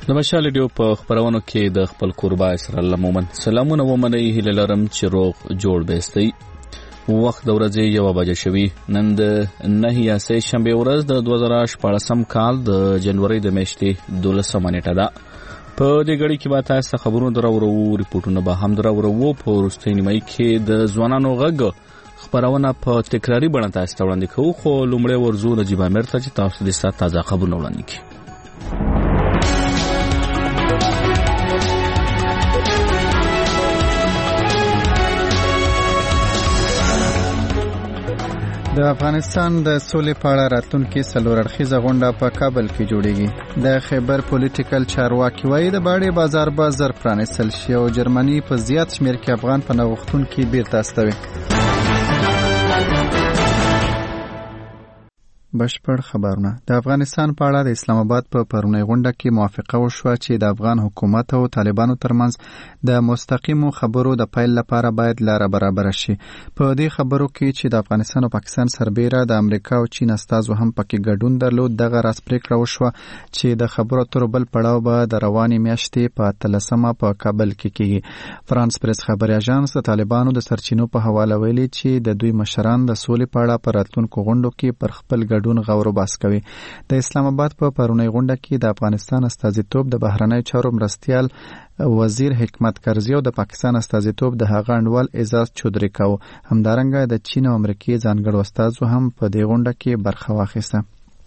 د مشال ډیو په خبرونو کې د خپل قربا اسرائیل مومن سلامونه ومني هله لرم چې روغ جوړ بهستي وخت د ورځې 1 بجې شوي نن د 9 شنبه ورځ د 2014 کال د جنوري د میاشتې 12 نیټه ده په دې غړي کې به تاسو خبرونه درورو ریپورتونه به هم درورو په وروستۍ نیمه کې د ځوانانو غږ خبرونه په تکراری بڼه تاسو ته وړاندې کوو خو لومړی ورزو نجيب امیر ته چې تاسو د سات تازه خبرونه وړاندې کړئ. د افغانستان د سولې په اړه راتلونکي څلور اړخیزه غونډه په کابل کې جوړیږي. د خیبر پولیټیکل چارواکي وایي د باړې بازار به زر پرانیستل شي او جرمني په زیات شمیر کې افغان پناهغوښتونکي بیرته استوي. بشپړ خبرونه. د افغانستان په اړه د اسلام آباد په پرونی غونډه کې موافقه وشوه چې د افغان حکومت او طالبانو ترمنځ د مستقیمو خبرو د پیل لپاره باید لاره برابر شي. په دې خبرو کې چې د افغانستان او پاکستان سربېره د امریکا او چین استازو هم پکې ګډون درلود، دغه راز پریکړه وشوه چې د خبرو اترو بل پړاو به د روانې میاشتې په 13 په کابل کې کیږي. فرانس پریس خبري اژانس د طالبانو د سرچینو په حواله ویلي چې د دوی مشران د سولې په اړه پر راتلونکو غونډو کې پر خپل ګډون غور وباس کوي. د اسلام آباد په پرونی غونډه کې د افغانستان استازیتوب د بهرنی چارو مرستیال وزیر حکمت کرزی او د پاکستان استازیتوب د هغه انډوال اعزاز چودري کاو. همدارنګه د چین او امریکای ځانګړو استازو هم په دې غونډه کې برخه واخیسته.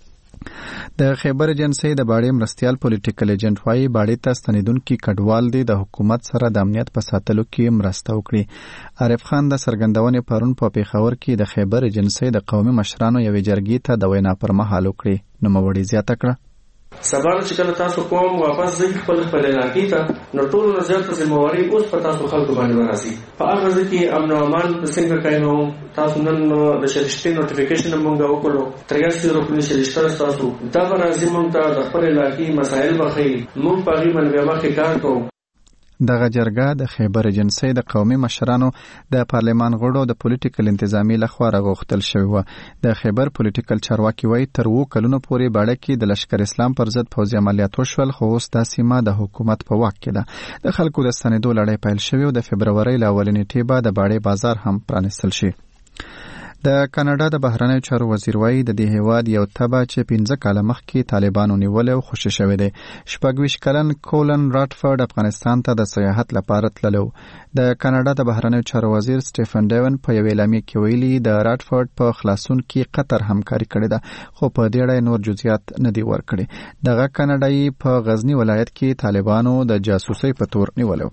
د خیبر ایجنسی د باړې مرستیال پولیټیکل ایجنټ وايي باړې ته ستنیدونکي کډوال دي د حکومت سره د امنیت په ساتلو کې مرسته وکړي. عارف خان د سرګندونې پرون په پیښور کې د خیبر ایجنسی د قومي مشرانو یوې جرګې ته د وینا پر مهال وکړي. نو موړي زیاته کړه سبا چې کله تاسو کوم واپس ځي خپل علاقې ته نو ټول نظر ذمہواری اوس په تاسو خلکو باندې راځي. په هغه ځکه کې امن او امان څنګه کاینو تاسو نن د شریشتي نوټیفیکیشن مونږ وکړو 83 روپۍ شریشتي تاسو دا راځي مونږ ته د خپل علاقې مسایل بخي مونږ په غي باندې مخکې کار کوو. دغه جرګه د خیبر ایجنسی د قومي مشرانو د پارلمان غړو د پولیټیکل انتظامی لخوا راغوښتل شوی و. د خیبر پولیټیکل چارواکي وایي تر 2 کلونو پورې باړه کې د لشکر اسلام پر ضد پوځي عملیات وشول، خو اوس دا سیمه د حکومت په واک کې ده. د خلکو د ستنېدو لړۍ پیل شوی او د فبرورۍ له اولې نیټې به د باړې بازار هم پرانیستل شي. د کاناډا د بهرنیو چارو وزیر وایي د دې هیواد یو تبه چې 15 کاله مخکې طالبانو نیولې او خوشی شوی دی. 26 کلن کولن راټفورد افغانستان ته د سیاحت لپاره تللو. د کاناډا د بهرنیو چارو وزیر سټیفن ډیون په یو اعلامیه کې ویلي د راټفورد په خلاصون کې قطر همکاري کړې ده، خو په دې اړه نور جزئیات نه دی ورکړي. دغه کاناډایي په غزنی ولایت کې طالبانو د جاسوسۍ په تور نیولو.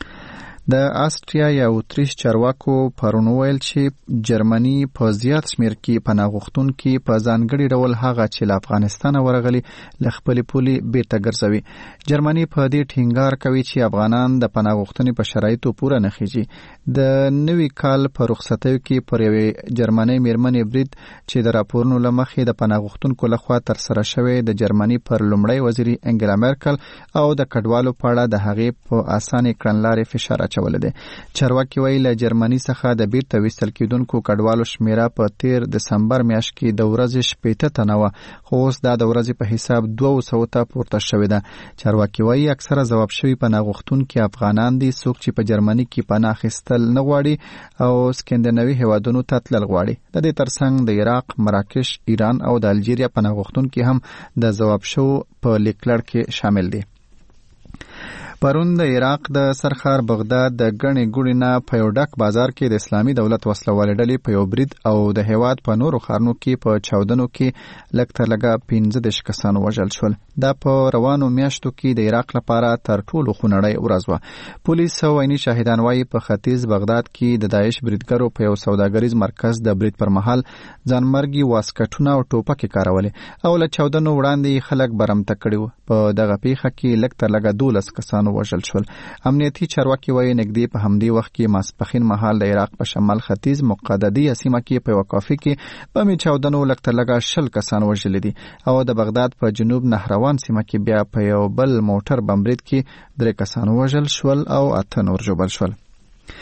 د آسټریا یا اتریش چارواکو پرون ویل چې جرمني په زیات شمیر کې پناهغوښتونکي په ځانګړي ډول هغه چې له افغانستانه ورغلي له خپلې پولې بیرته ګرځوي. جرمني په دې ټینګار کوي چې افغانان د پناهغوښتنې په شرایطو پوره نه خېږي. د نوي کال په رخصتیو کې پر یوې جرمنۍ میرمنې برید چې د راپورونو له مخې د پناهغوښتونکو لخوا ترسره شوی د جرمني پر لومړی وزیري انګلا مرکل او د کډوالو په اړه د هغې په اسانې کړنلارې فشار اچولی دی. چارواکي وایي له جرمني څخه د بیرته ویستل کېدونکو کډوالو شمیره په 13 دسمبر میاشت کې د ورځې 80 تنه وه، خو اوس دا د ورځې په حساب 200 ته پورته شوې ده. چارواکي وایي اکثره ځواب شوي پناهغوښتونکي افغانان دي، څوک چې په جرمني کې پناه اخیستل نه غواړي او سکندیناوي هیوادونو ته تلل غواړي. د دې ترڅنګ د عراق، مراکش، ایران او د الجیریا پناهغوښتونکي هم د ځواب شو په لیکلړ کې شامل دي. پرون د عراق د سرخار بغداد د غنی ګوړی نه په یو ډک بازار کې د اسلامي دولت وسلوال ډلې په یو برید او د هیواد په نورو خارنو کې په چاودنو کې لکتر لګا 15 کسان وژل شول. دا په روانو میاشتو کې د عراق لپاره تر ټولو خونړۍ ورځ وه. پولیس او عیني شاهدان وایي په ختیځ بغداد کې د داعش بریدګرو په یو سوداګریز مرکز د برید پر مهال ځانمرګي واسکټونه او ټوپکې کارولې او له چاودنو وړاندې خلک برمته کړي وو. په دغه پیښه کې لکتر لګا 12 کسان وژل شول. امنیتي چارواکي وایي نږدې په همدې وخت کې ماسپښین مهال د عراق په شمال ختیځ مقددي سیمه کې په یوه کافي کې بمې چاودنو لکتر لګا 20 کسان وژلي دي او د بغداد په جنوب نهروان سیمه کې بیا په یو بل موټر بم برید کې 3 کسان وژل شول او 8 نور ژوبل شول.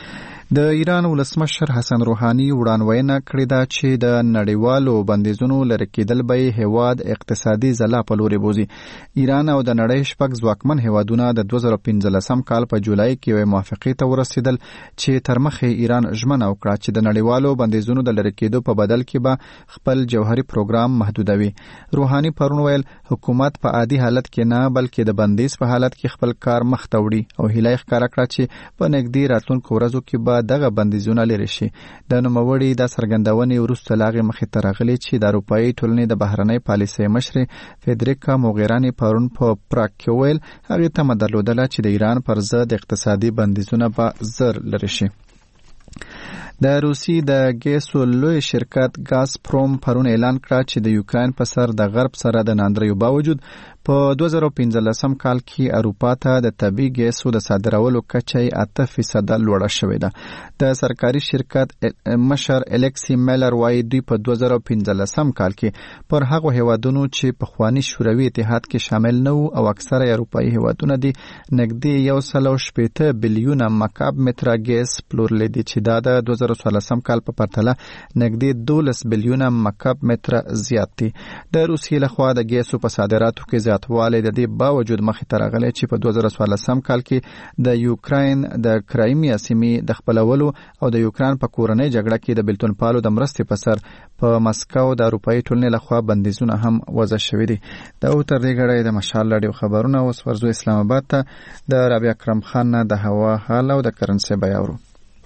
د ایران ولسمشر حسن روحاني وړاندوینه کړې ده چې د نړیوالو بندیزونو لرې کېدل به هیواد اقتصادي ځلا په لوري بوزي. ایران او د نړۍ شپږ ځواکمن هیوادونه د 2015 کال په جولای کې یوې موافقې ته ورسېدل چې تر مخې ایران ژمنه وکړه چې د نړیوالو بندیزونو د لرې کېدو په بدل کې به خپل جوهري پروګرام محدودوي. روحاني پرون ویل حکومت په عادي حالت کې نه بلکې د بندیز په حالت کې خپل کار مخ ته وړي او هیله ښکاره کړه چې په نږدې راتلونکو ورځو کې به دغه بندیزونه لرې شي. د نوموړي د څرګندونې وروسته لا هغې مخې ته راغلي چې د اروپایي ټولنې د بهرنۍ پالیسۍ مشرې فیدریکا موغیراني پرون په پراګ کې ویل هغې تمه درلودله چې د ایران پر ضد اقتصادي بندیزونه به زر لرې شي. د روسي د ګیسو لوی شرکت ګازپروم پرون اعلان کړ چې د یوکرين په سر د غرب سره د ناندریو باوجود په 2015 کال کې اروپا ته د طبي ګیسو د صادرولو کچه 8% لوړه شوې ده. د سرکاري شرکت مشر الکسی میلر وايي دوی په 2015 کال کې پر هغو هیوادونو چې په خواني شوروي اتحاد کې شامل نه وو او اکثره اروپایي هیوادونه دي نږدې 180 بلیونه مکعب متره ګیس پلورلي دي چې دا د 2014 کال په پرتله نږدې 12 بلیونه مکعب متره زیات دي. د روسیې لخوا د ګیسو په صادراتو کې زیاتوالی د دې باوجود مخې ته راغلی چې په 2014 کال کې د یوکرين د کرایمیا سیمې د خپلولو او د یوکرين په کورنۍ جګړه کې د بلتون پالو د مرستې په سر په مسکو د اروپایي ټولنې لخوا بندیزونه هم وضع شوي دي. دا تر دې غړی د مشال راډیو خبرونه اوس ورځو اسلام آباد ته د رابعه اکرم خان نه د هوا حال او د کرنسي بیاورو.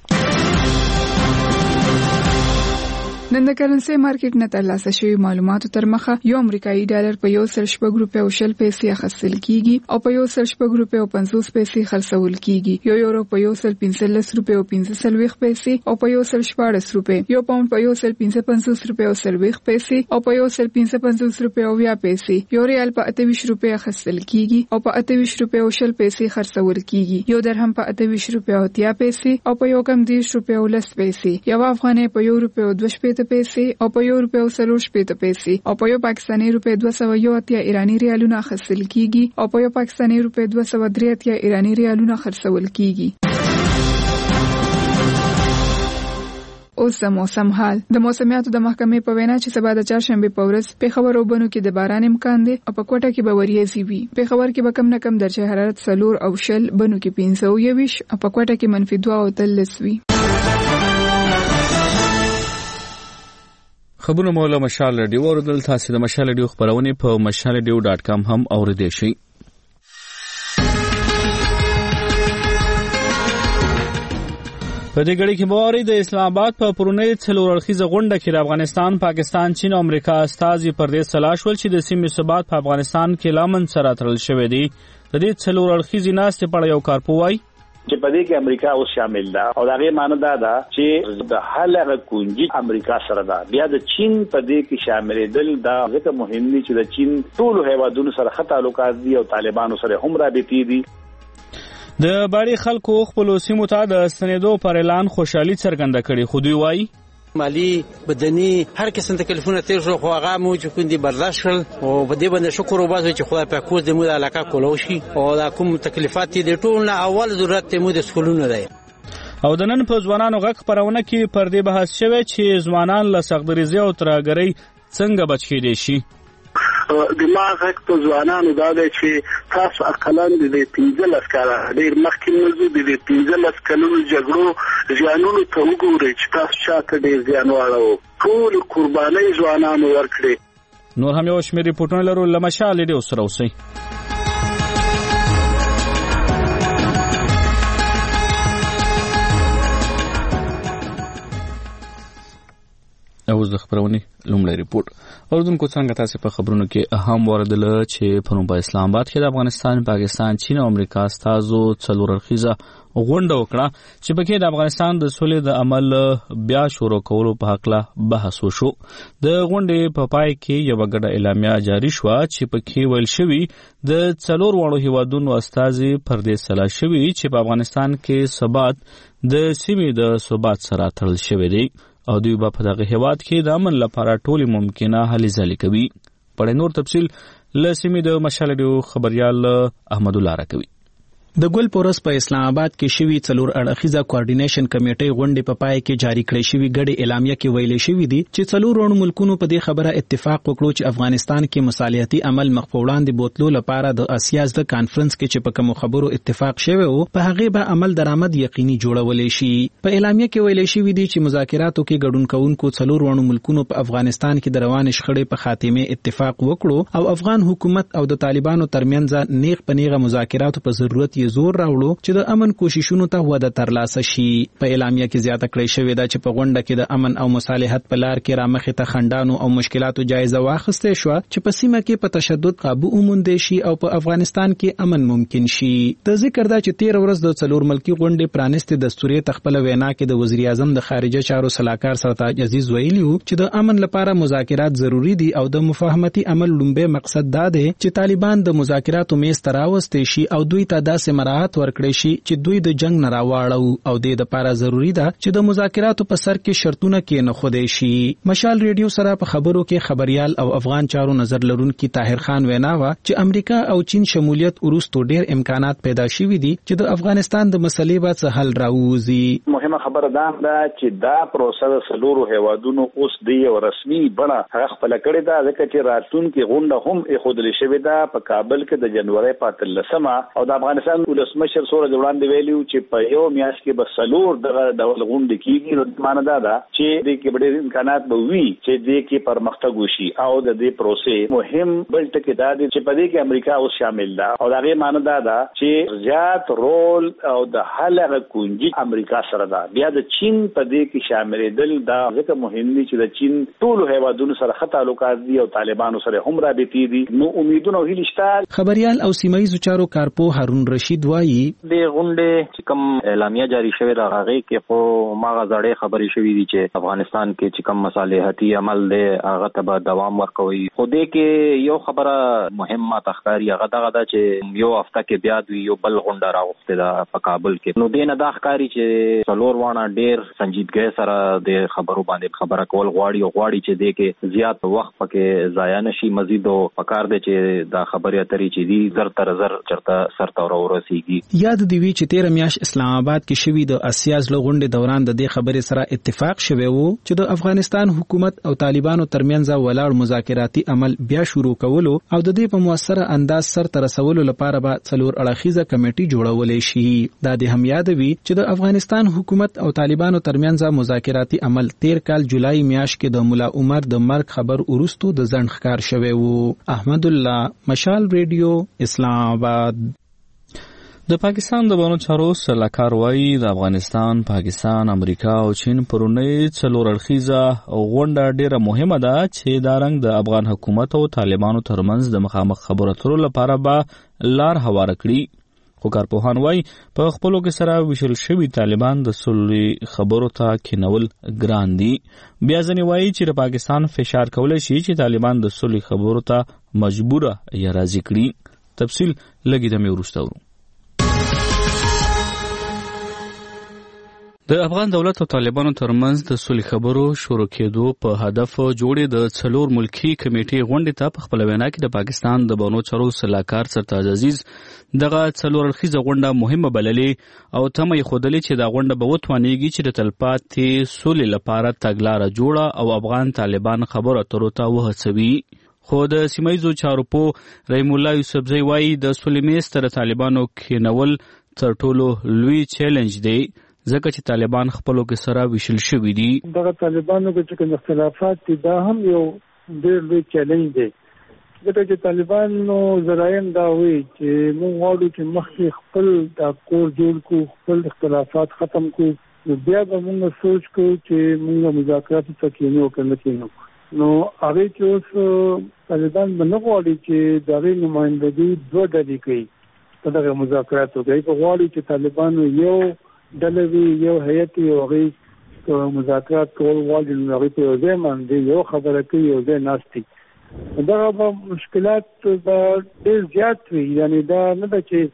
نن د کرنسي مارکیټ نه ترلاسه شوی معلوماتو تر مخه یو امریکایي ډالر په 1.4 روپیو 20 پیسې اخیستل کیږي او په 1.4 روپیو 50 پیسې خرڅول کیږي. یو یورو په 1.15 روپیو 15 پیسې او په 1.14 روپیو. یو پاوند په 1.55 روپیو 30 پیسې او په 1.55 روپیو 20 پیسې. یو ریال په 28 روپیو اخیستل کیږي او په 28 روپیو 20 پیسې خرڅول کیږي. یو درهم په 28 روپیو 30 پیسې او په 1.10 روپیو 10 پیسې. یو افغانۍ په 1 روپیو 2 پیسې او په 1 روپیو 40 پیسې او په 1 پاکستاني روپیه 201 ایرانی ریالونه خرڅول کیږي او په 1 پاکستاني روپیه 203 ایرانی ریالونه خرڅول کیږي. اوس د موسم حال. د موسمیاتو د محکمې په وینا چې سبا د چهارشنبه په ورځ پیښور او بنو کې د باران امکان دی او په کوټه کې به وریځي وي. پیښور کې به کم نه کم درجه حرارت 4 او شل، بنو کې 15 او په کوټه کې -2 او 3 وي. خبرونه مولا مشال رادیو اوردل تاسو د مشال رادیو خبرونه په mashalradio.com هم اوریدئ شئ. په دې غړي کې موارد د اسلام آباد په پرونی څلور اړخیزه غونډه کې د افغانستان، پاکستان، چین او امریکا استازي پر دې سلاش ول چې د سیمې ثبات په افغانستان کې لامن سره تړل شوی دی. د دې څلور اړخیزې ناستې په یو کارپوي چې په دې کې امریکا اوس شامل ده او دا غي معنی دا چې د حل کنجي امریکا سره ده. بیا د چین په دې کې شاملېدل دا ځکه مهم دي چې د چین ټول هیوادونو سره ښه تعلقات دي او طالبانو سره هم رابطې دي. د باری خلکو خپل سیمو ته د ستنېدو پر اعلان خوشحالي څرګنده کړي. خو دوی وایي مالی بدني هر قسم تکلیفونه تیر شو خو هغه مو چې کوم دي برداشت کړل او په دې باندې شکر وباسو چې خدای په کوز دې مو د علاقه کولو شي او دا کوم تکلیفات دي ټول نه اول ضرورت ته مو د سکولونو دی. او د نن په ځوانانو غږ خبرونه کې پر دې بحث شوی چې ځوانان له سختګریزي او ترهګرۍ څنګه بچ کېدای شي. دماغ په ځوانانو دا دی چې تاسو اقلان د 15 کاله ډیر مخکې موضوع د 15 کلونو جګړو ځانونو ته وګورئ چې تاسو چاته ډیر ځان واړو ټول قرباني ځوانانو ورکړي. نور هم یو شمېر ریپورټونه لرو لمشال دې سره اوسئ. اوس د خبرونې لومړی ریپورت. اوردونکو څنګه تاسو په خبرونو کې اهم واردل چې پرون په اسلام آباد کې د افغانستان، پاکستان، چین او امریکا استازو څلور اړخیزه غونډه وکړه چې پکې د افغانستان د سولې د عمل بیا شروع کولو په حق له بحث وشو. د غونډې په پای کې یو غړ اعلامیه جاری شو چې پکې ویل شوی د څلور وړو هیوادونو استازي پر دې سلا شوی چې په افغانستان کې ثبات د سیمې د ثبات سره تړل شوی دی او دوی په دغه هیواد کې د امن لپاره ټول ممکنه هلې ځلې کوي. په نور تفصیل له سیمې د مشال رادیو خبريال احمد الله راکوي. د ګل پورس په اسلام آباد کې شوی څلور اړخیزه کوارډینیشن کمیټې غونډې په پای کې جاری کړې شوی غړي اعلامیه کې ویلې شوی دی چې څلور روڼ ملکونو په دې خبره اتفاق وکړو چې افغانستان کې مصالحتي عمل مخ په وړاندې بوتلو لپاره د اسیا د کانفرنس کې چې په کوم خبرو اتفاق شوی او په هغه به عمل درآمد یقیني جوړولې شي. په اعلامیه کې ویلې شوی دی چې مذاکراتو کې ګډون کوونکو څلور روڼ ملکونو په افغانستان کې د روان شخړې په خاتمه اتفاق وکړو او افغان حکومت او د طالبانو ترمنځ نیغ په نیغه مذاکراتو په ضرورت یې زور راوړو چې د امن کوششونو ته وده ترلاسه شي. په اعلامیه کې زیاته کړې شوې ده چې په غونډه کې د امن او مصالحت په لار کې رامخې ته خندانو او مشکلاتو جایزه واخیستې شو چې په سیمه کې په تشدد قابو وموندې شي او په افغانستان کې امن ممکن شي. د ذکر ده چې 13 ورځ د څلور ملکی غونډې پرانستې دستوري تخپل وینا کې د وزیر اعظم د خارجه چارو سلاکار سرتاج عزیز ویلي چې د امن لپاره مذاکرات ضروری دي او د مفاهمتي عمل لومبه مقصد دا دی چې طالبان د مذاکراتو میز ته راوستي شي او دوی ته داسې مراحت ورکړي شي چې دوی د جنگ نه راواړو او د لپاره ضروری ده چې د مذاکراتو په سر کې شرطونه کې نه خوده شي. مشال ریډیو سره په خبرو کې خبريال او افغان چارو نظر لرونکي طاهر خان وینا وا چې امریکا او چین شمولیت وروسته ډېر امکانات پیدا شوي دي چې د افغانستان د مسلې به څه حل راوځي. مهمه خبره ده چې دا پروسه د سلورو هیوادونو اوس دی او رسمي بڼه هغه خپل کړی دا ځکه چې راتلونکي غونډه هم اخودل شوې ده په کابل کې د جنوري 15 او د افغانستان ولسمشر سره د وړاندې ویلو چې په یو میاشت کې به سلور دغه ډول غونډې کیږي نو معنی دا ده چې د کې ډېر امکانات به وي چې د کې پرمختګ وشي او د دې پروسې مهم بل ټکی دا دی چې په دې کې امریکا اوس شامل ده او دا غي معنی دا ده چې زیات رول او د حل غونډې امریکا سره ده. بیا د چین په دې کې شامل دل دا ځکه مهم دي چې د چین ټول هیوادونو سره ښه تعلقات دي او طالبانو سره هم رابطې دي. نو امیدونه هیله شته. خبريال او سیمایي چارو کارپو هارون رشید وایي د غونډې چې کوم اعلامیه جاری شوې ده هغه کې خو ماغه زړې خبرې شوې دي چې افغانستان کې چې کوم مصالحتي عمل دی هغه ته به دوام ورکوي. خو دې کې یو خبره مهمه تخکاری هغه دغه ده چې یو هفته کې بیا دوی یو بل غونډه راوخته ده په کابل کې. نو دې نه دا ښکاری چې څلور وانه ډېر سنجیدګۍ سره د خبرو باندې خبره کول غواړي چې دې کې زیات وخت پکې ضایع نشي. مزید پکار دی چې دا خبرې اترې چې دي زر تر زر چرته سرته ورسیږي. یاد دی وی چې 13 میاشت اسلام آباد کې شوی د اسیا ځل غونډې دوران د دې خبرې سره اتفاق شوی وو چې د افغانستان حکومت او طالبانو ترمنځ ولاړ مذاکراتي عمل بیا شروع کولو او د دې په موثره انداز سره رسولو لپاره به څلور اړخیزه کمیټي جوړولې شي. دا د هم یاد وی چې د افغانستان حکومت او طالبانو ترمنځ مذاکراتي عمل 13 کال جولای میاشت کې د مولا عمر د مرګ خبر ورستو د ځنډ ښکار شوی وو. احمد الله مشال ریډیو اسلام آباد. د پاکستان د بانو چارو سلاکار وایي د افغانستان، پاکستان، امریکا او چین پرونی څلور اړخیزه غونډه ډیره مهمه ده چې دا رنګ د افغان حکومت او طالبانو ترمنځ د مخامخ خبرو اترو لپاره به لار هواره کړي. خو کارپوهان وایي په خپلو کې سره ویشل شوي طالبان د صلحي خبرو ته کینول ګران دي. بیا ځینې وایي چې د پاکستان فشار کولی شي چې طالبان د صلحي خبرو ته مجبوره یا راضي کړي. تفصیل لږ دمې وروسته ورو. د افغان دولت او طالبانو ترمنځ د صلح خبرو شروع کېدو په هدف جوړې د څلور ملکی کمیټې غونډې ته په خپل وینا کې د پاکستان د بانو چارو سلاکار سرتاج عزیز دغه څلور اړخیزه غونډه مهمه بللې او تمه یې ښودلې چې دا غونډه به وتوانېږي چې د تلپاتې سولې لپاره تګلاره جوړه او افغان طالبان خبرو اترو ته وهڅوي. خو د سیمایي چارو په رحیم الله یوسفزی وایي د صلح میز ته د طالبانو کېنول تر ټولو لوی چیلنج دی ځکه چې طالبان خپلو کې سره ویشل شوي دي. دغه طالبانو کې کوم اختلافات دي دا هم یو ډېر لوی چیلنج دی ځکه چې طالبانو زرایم دا وایي چې موږ غواړو چې مخکې خپل دا کور جوړ کړو، خپل اختلافات ختم کړو، نو بیا به موږ سوچ کوو چې موږ مذاکراتو ته کېنو که نه کېنو. نو هغې چې اوس طالبان به نه غواړي چې د هغې نمایندګي دوه ډلې کوي په دغه مذاکراتو کې. په غواړي چې طالبانو یو ډلوي یو هیئت یو هغې مذاکرات کول غواړي نو هغې په یو ځای باندې یو خبره کوي یو ځای ناست دي. دغه به مشکلات به ډېر زیات وي. یعنې دا نه ده چې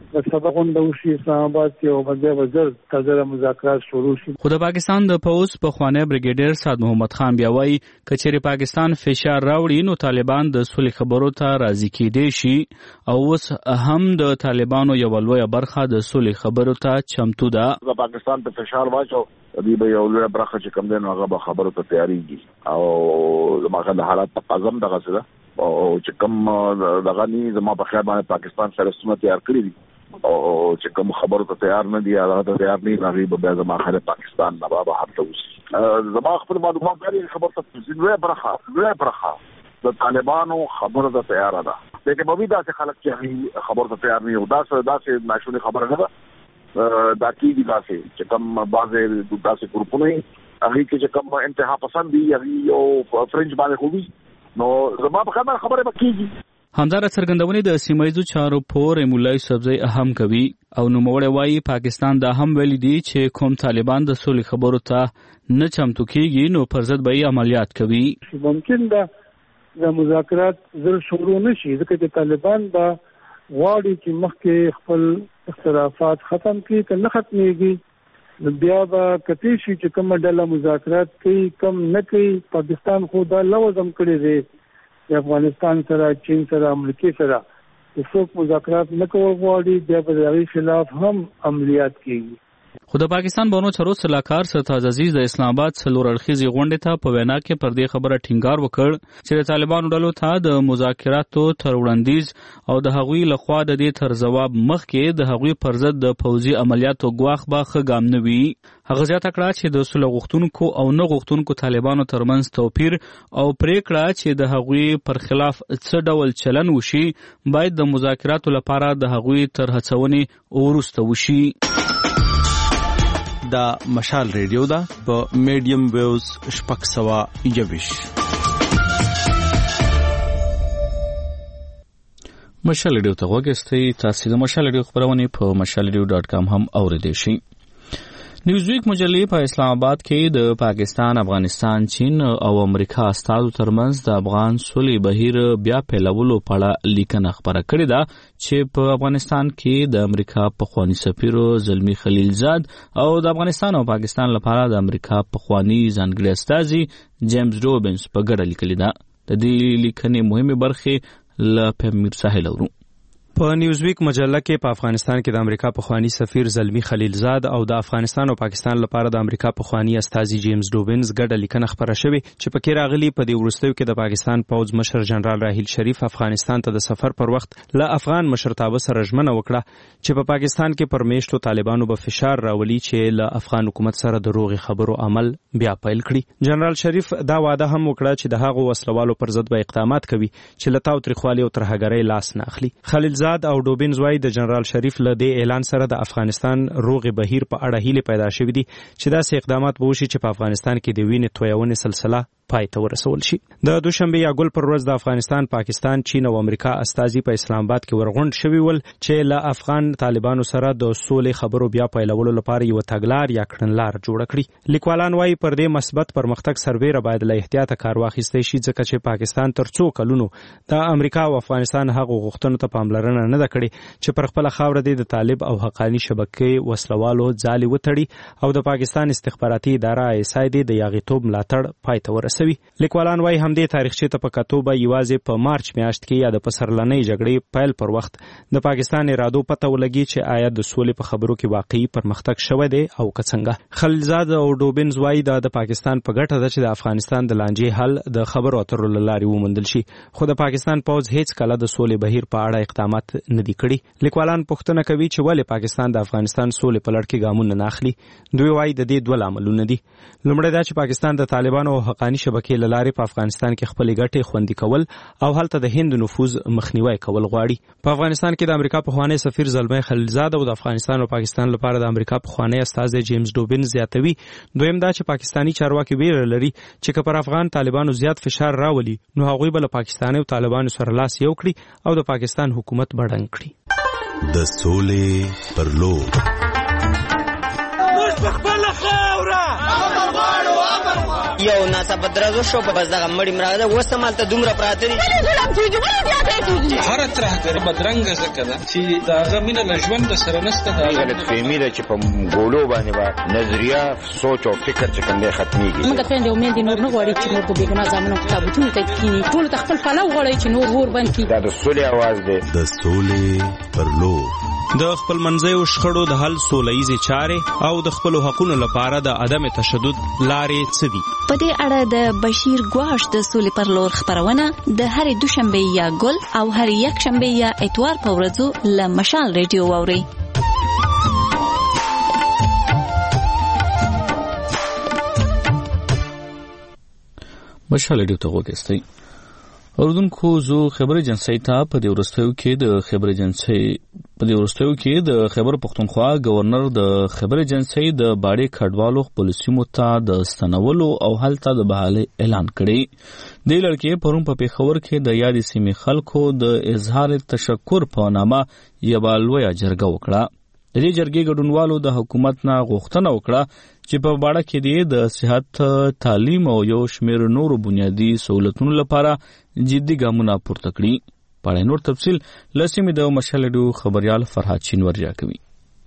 د سبا غونډه وشي اسلام آباد کې او بیا وزیر تازه مذاکرات شروع شي. خو د پاکستان د پوز په خوانی بریګیډیر سعد محمد خان بیا وایي کچېرې پاکستان فشار راوړي نو طالبان د صلح خبرو ته راضي کېدای شي او اوس هم د طالبانو یو لویه برخه د صلح خبرو ته چمتو ده. د پاکستان په فشار واچو دی به یو لویه برخه چې کوم دی نو هغه به خبرو ته تیاریږي او زموږ د حالات په اعظم دغه څه ده او چې کوم دغه ني زموږ په خیال باندې پاکستان سره ستونه تیار کړی دي او چې کوم خبرو ته تیار نه دي هغه ته تیار نه غریب به زموږ خاله پاکستان نه به هر څه وسی زموږ خپل معلومات لري خبر ته لویه برخه د طالبانو خبرو ته تیار ده لیکن به دا چې خلک چې خبرو ته تیار نه یو دا څه ناشونی خبره نه ده دا کیږي دا چې کوم بعضه داسې ګروپونه هغه چې کوم انتها پسند دي هغه او فرنج باندې خوبي نو زموږ په خبره کیږي. همدار څرګندونې د سیمایي چارو پور مولای سبزی اهم کوي او نوموړی وایي پاکستان دا هم ویلي دي چې کوم طالبان د صلح خبرو ته نه چمتو کیږي نو پر ضد به عملیات کوي. ممکن ده د مذاکرات زر شروع نشي ځکه چې طالبان دا غواړي چې مخکې خپل اختلافات ختم کړي که نه ختمېږي بیا به کتی شي چې کومه ډله مذاکرات کوي کم نه کوي. پاکستان خو دا لوزم کړی دی د افغانستان سره چین سره امریکا سره څوک مذاکرات نه کوي غواړي بیا په دغه خلاف هم عملیات کوي. خو د پاکستان بانو چارو سلاکار سرتاج عزیز د اسلام آباد څلور اړخیزې غونډې ته په وینا کې پر دې خبره ټینګار وکړ چې د طالبانو ډلو ته د مذاکراتو تر وړاندیز او د هغوی لخوا د دې تر جواب مخکې د هغوی پر ضد د پوځي عملیاتو ګواښ به ښه ګام نه وي. هغه زیاته کړه چې د صلح غوښتونکو او نه غوښتونکو طالبانو ترمنځ توپیر او پریکړه چې د هغوی پر خلاف څه ډول چلن وشي باید د مذاکراتو لپاره د هغوی تر هڅونې وروسته وشي. دا مشال ریډیو ده په میډیم ویوز 621 مشال ریډیو ته وګورئ. تاسو د مشال ریډیو خبرونه په mashalradio.com هم اوریدئ شئ. نیوزویک مجلې په اسلام آباد کې د پاکستان، افغانستان، چین او امریکا استازو ترمنځ د افغان صلح بهیر بیا پیلولو په اړه لیکنه خپره کړې ده چې په افغانستان کې د امریکا پخوانی سفیر زلمی خلیلزاد او د افغانستان او پاکستان لپاره د امریکا پخوانی ځانګړي استازي جیمز روبنز په ګډه لیکلې ده. د دې لیکنې مهمه برخه له پمیر ساحل ورو. په نیوزویک مجله کې په افغانستان کې د امریکا پخوانی سفیر زلمی خلیلزاد او د افغانستان او پاکستان لپاره د امریکا پخوانی استازي جیمز ډوبنز ګډه لیکنه خبره شوې چې پکې راغلي په دې وروستیو کې د پاکستان پوځ مشر جنرال راحیل شریف افغانستان ته د سفر پر وخت له افغان مشرتابه سره ژمنه وکړه چې په پاکستان کې پر میشتو طالبانو به فشار راولي چې له افغان حکومت سره د روغې خبرو عمل بیا پیل کړي. جنرال شریف دا وعده هم وکړه چې د هغو وسلوالو پر ضد به اقدامات کوي چې له تاوتریخوالي او ترهګرۍ لاس نه اخلي. خلیلزاد او ډوبنز وايي د جنرال شریف له دې اعلان سره د افغانستان روغې بهیر په اړه هیله پیدا شوې دي چې داسې اقدامات به وشي چې په افغانستان کې د وینې تویونې سلسله پای ته ورسول شي. د دوشنبه یا ګل پر ورځ د افغانستان، پاکستان، چین او امریکا استازي په اسلام آباد کې ورغونډ شوي ول چې له افغان طالبانو سره د سولې خبرو بیا پیلولو لپاره یو تګلار یا کړنلار جوړ کړي. لیکوالان وايي پر دې مثبت پرمختګ سرویره باید له احتیاطه کار واخیستل شي ځکه چې پاکستان تر څو کلونو د امریکا او افغانستان هغو غوښتنو ته پاملرنه نه ده کړې چې پر خپل خاوره د طالب او حقانی شبکې وسلوالو ځالې وتړي او د پاکستان استخباراتي اداره ISI د یاغیتوب ملاتړ پای ته ورسوي. لیکوالان وايي همدې تاریخچې ته په کتو به یوازې په مارچ میاشت کې یا د پسرلنۍ جګړې پیل پر وخت د پاکستان ارادو پته ولګي چې آیا د سولې په خبرو کې واقعي پرمختګ شوی دی او که څنګه. خلیلزاد او ډوبنز وايي د پاکستان په ګټه ده چې د افغانستان د لانجې حل د خبرو اترو له لارې وموندل شي خو د پاکستان پوځ هیڅ کله د سولې بهیر په اړه اقدامات نه دي کړي. لیکوالان پوښتنه کوي چې ولې پاکستان د افغانستان سولې په لړ کې ګامونه نه اخلي. دوی وايي د دې دوه لاملونه دي. لومړی دا چې پاکستان د طالبانو او حقانی شبکې له لارې په افغانستان کې خپلې ګټې خوندي کول او هلته د هند نفوذ مخنیوی کول غواړي. په افغانستان کې د امریکا پخوانی سفیر زلمی خلیلزاد او د افغانستان او پاکستان لپاره د امریکا پخوانی استازي جیمز ډوبنز زیاتوي. دویم دا چې پاکستانی چارواکي ویره لري چې که پر افغان طالبانو زیات فشار راولي نو هغوی به له پاکستاني او طالبانو سره لاس یو کړي او د پاکستان حکومت بډنګ کړي. د سولې پر لور یو ناڅاپه درز وشو بس دغه مړی مړه ده اوس همالته دومره پراته دي هره ترهګري بدرنګه ځکه ده چې د هغه مینه له ژوند سره نشته. دا غلطفهمي ده چې په ګولو باندې به نظریه سوچ او فکر چې کوم دی ختمېږي. موږ خویندې او میندې نور نه غواړي چې نور په بېګناه زامنو په تابوتونو ته کښېني. ټولو ته خپل پلو غواړي چې نور اور بند کړي. دا د سولې اواز دی. د سولې پر لور د خپل منځیو شخړو د حل سولهییزې چارې او د خپلو حقونو لپاره د عدم تشدد لارې څه دي؟ په دې اړه د بشیر ګواش د سولې پر لور خپرونه د هرې دوشنبې یا ګل او هرې یکشنبې یا اتوار په ورځو له مشال ریډیو واورئ. مشال ریډیو ته غوږ یاستئ. اوردونکو زه خبر ایجنسی ته په دې ورستیو کې د خیبر پختونخوا گورنر د خبر ایجنسی د باړې کډوالو خپل سیمو ته د ستنولو او هلته د بحالي اعلان کړی. د لړکې پرون په پیښور کې د یادې سیمې خلکو د اظهار تشکر په نامه یوه لویه جرګه وکړه. د دې جرګې ګډونوالو د حکومت نه غوښتنه وکړه چې په باړه کې د صحت، تعلیم او یو شمېر نورو بنیادي سہولتونو لپاره جدي ګامونه پورته کړي. په اړه نور تفصیل له سیمې د مشال ریډیو خبریال فرهاد شینواری راکوي.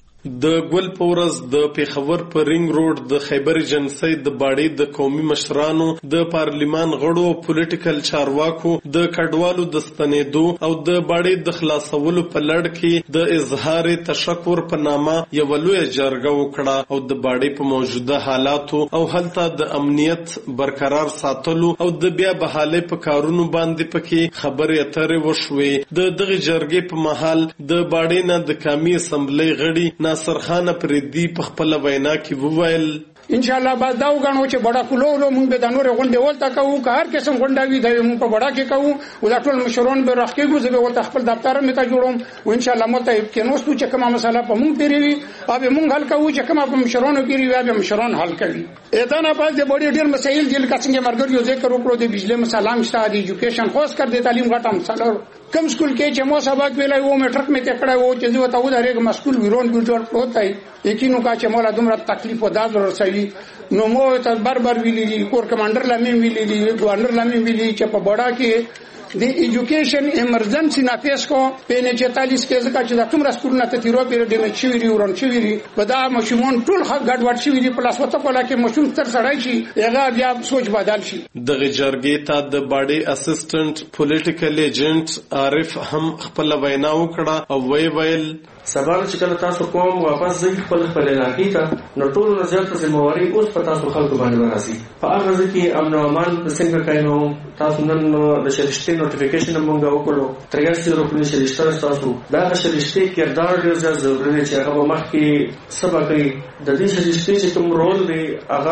د ګل پورز د پیښور په رینګ روډ د خیبر ایجنسی د باړې د قومي مشرانو، د پارلیمان غړو او پولیټیکل چارواکو د کډوالو د ستنېدو او د باړې د خلاصولو په لړ کې د اظهار تشکر په نامه یوه لویه جرګه وکړه او د باړې په موجوده حالاتو او هلته د امنیت برقرار ساتلو او د بیا بحالۍ په کارونو باندې پکې خبرې اترې وشوې. د دغه جرګې په مهال د باړې نه د قومي اسمبلی غړي ناصر خان پردي په خپل وینا کې وویل ان شاء الله بعد دا وګڼو چې بڑا کولو مونږ به د نور غونډې ولته کوو که هر قسم غونډه وي دا مونږ په بڑا کې کوو او دا ټول مشران به راخکېږو زه به ولته خپل دفتر مې ته جوړوم او ان شاء الله مته کې نو ستو چې کومه مسله په مونږ پیری وي او مونږ حل کوو چې کومه په مشرانو پیری وي به مشران حل کوي. اته نه پاتې بډې ډېر مسایل دي لکه څنګه مرګ یو ذکر وکړو د بجلی مسله مشته د ایجوکیشن خاص کر د تعلیم غټه مسله کم سکول کې چې مو سبق ویلای وو میټرک مې تکړه وو چې زه وته ودرېږم مسکول ویرون ګډور پروتای یقینو کا چې مولا دومره تکلیف و داد ورسوي نو مو ته بربر ویلي کور کمانډر لامین ویلي ګورنر لامین ویلي چې په بڑا کې د ایجوکیشن ایمرجنسی نافذ کو په 44 کې ځکه چې د کومه سکولونه ته تیرو پیری د مچوي ورن چوي په دا مشمون ټول حق ګډوډ شي دی پلاس وته کوله کې مشوم تر سړی شي هغه بیا سوچ بدل شي. د جرګې ته د باډي اسسټنټ پولیټیکل ایجنټ عارف هم خپل وینا وکړه او ویل سبا چې کله تاسو کوم واپس ځي خپل علاقې ته نو ټول نظر ذمہواری اوس په تاسو خلکو باندې راځي. په هغه ځکه کې امن او امان څنګه کاینو تاسو نن د شریشتي نوټیفیکیشن مونږ وکړو 83 روپنی شریشتي تاسو دا شریشتي کردار ډیر زیات ضروري دی چې هغه مخکې سبا کوي د دې شریشتي چې کوم رول دی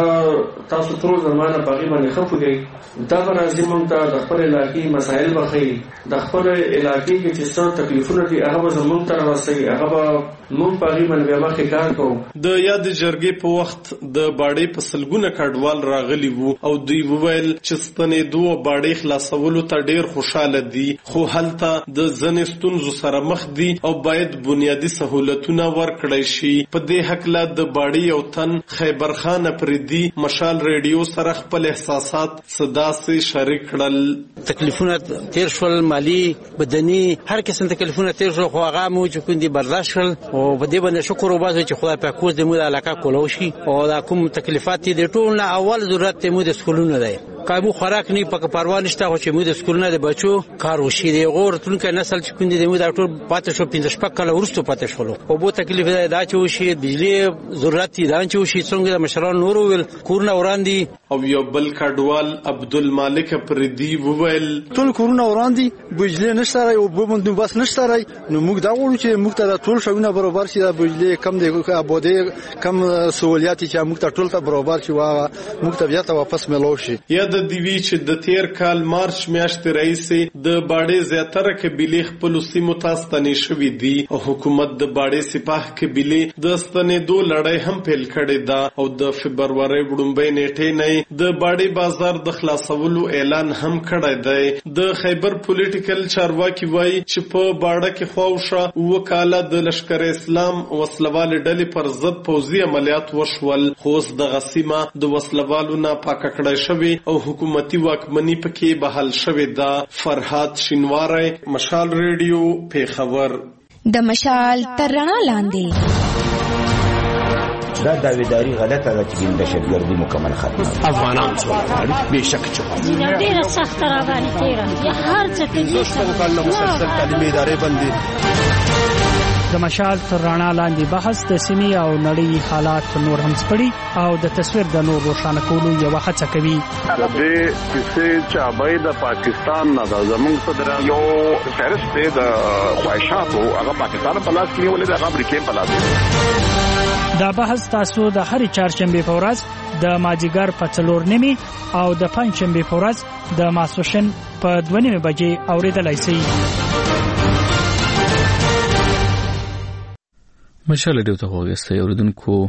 هغه تاسو ټول زمانه باغی باندې خپوږي دا راځي مونږ ته د خپل علاقې مسایل بخي د خپل علاقې کې چې څو تکلیفونه دي هغه زمونږ ته راځي مون پاغي من بیا مخه کار کوو. د یاد جرګې په وخت د باړې په سلګونه کډوال راغلي وو او دوی وویل چې ستنېدو او باړې خلاصولو ته ډېر خوشاله دي خو هلته د ځینې ستونزو سره مخ دي او باید بنیادي سہولتونه ورکړی شي. په دې هکله د باړې یو تن خیبر خان پردي مشال ریډیو سره خپل احساسات صدا سي شریک کړل. تکلیفونه تیر شول، مالی بدني هر قسم تکلیفونه تیر شول خو هغه مو چې کوم دي برداشت شول او په دې باندې شکر وباسو چې خدای په کوز د مو د علاقه کولو شي او دا کوم تکلیفات دي ټول نه اول ضرورت مو د سکولونو دی کابو خوراک نه پک پروا نشته چې مو د سکولونو د بچو کار وشي دی غورتونکو نسل چې کوم دي مو دا ټول پاتې شو 15 شپه کله ورستو پاتې شول او بو تکلیف دا چې وشي بجلی ضرورت دي دا چې وشي څنګه مشران نور ول کورونه وړاندې او یو بل کډوال عبدالمالک پردي وویل ټول کورونه وړاندې بجلی نشته او بو باندې بس نشته نو موږ دا وړو چې موږ ته ټول شونه برابر شي د بجلی کم دی آبادی کم سہولیات چې موږ ته ټول ته برابر شي وا موږ ته بیا ته واپس ملو شي. یا د یاد دی وی چې د تیر کال مارچ میاشتې راهیسې د باډې زیاتره قبیلې خپل سیمو ته ستنې شوې دي او حکومت د باډې سپاه قبیلې د ستنېدو لړۍ هم پیل کړې ده او د فبرورۍ وړومبۍ نیټې نه د باډې بازار د خلاصولو اعلان هم کړی دی. د خیبر پولیټیکل چارواکي وایي چې په باډه کې خواوشا وکاله د لشکر اسلام وسلوال ډلې پر ضد پوځي عملیات وشول، خو اوس دغه سیمه د وسلوالو نه پاکه کړی شوې او حکومتي واکمني پکې بحال شوې ده. فرهاد شینواری، مشال ریډیو، پیښور. د مشال تر رڼا لاندې دا داویداری غلطه ده چې د دهشتګردي مکمل ختمه افغانان څومره بېشک چې ډېره سخته راباندې تېره هر څه ته مسلسل تعلیمي ادارې بندي. د مشال تر رڼا لاندې بحث د سیمې او نړۍ حالات نور هم سپړي او د تصویر د نور روښانه کولو یوه هڅه کوي. د دې کیسې چابۍ د پاکستان نه ده، زموږ صدر یو فهرست دی د خواهشاتو، هغه پاکستان په لاس کې نیولې ده، هغه امریکا په لاس کې. دا بحث تاسو د هرې چهارشنبې په ورځ د مازدیګر په 4:30 او د پنجشنبې په ورځ د ماسپښین په 2:30 بجې اوریدلای شئ. مشال ډیو ته وګورئ اوریدونکو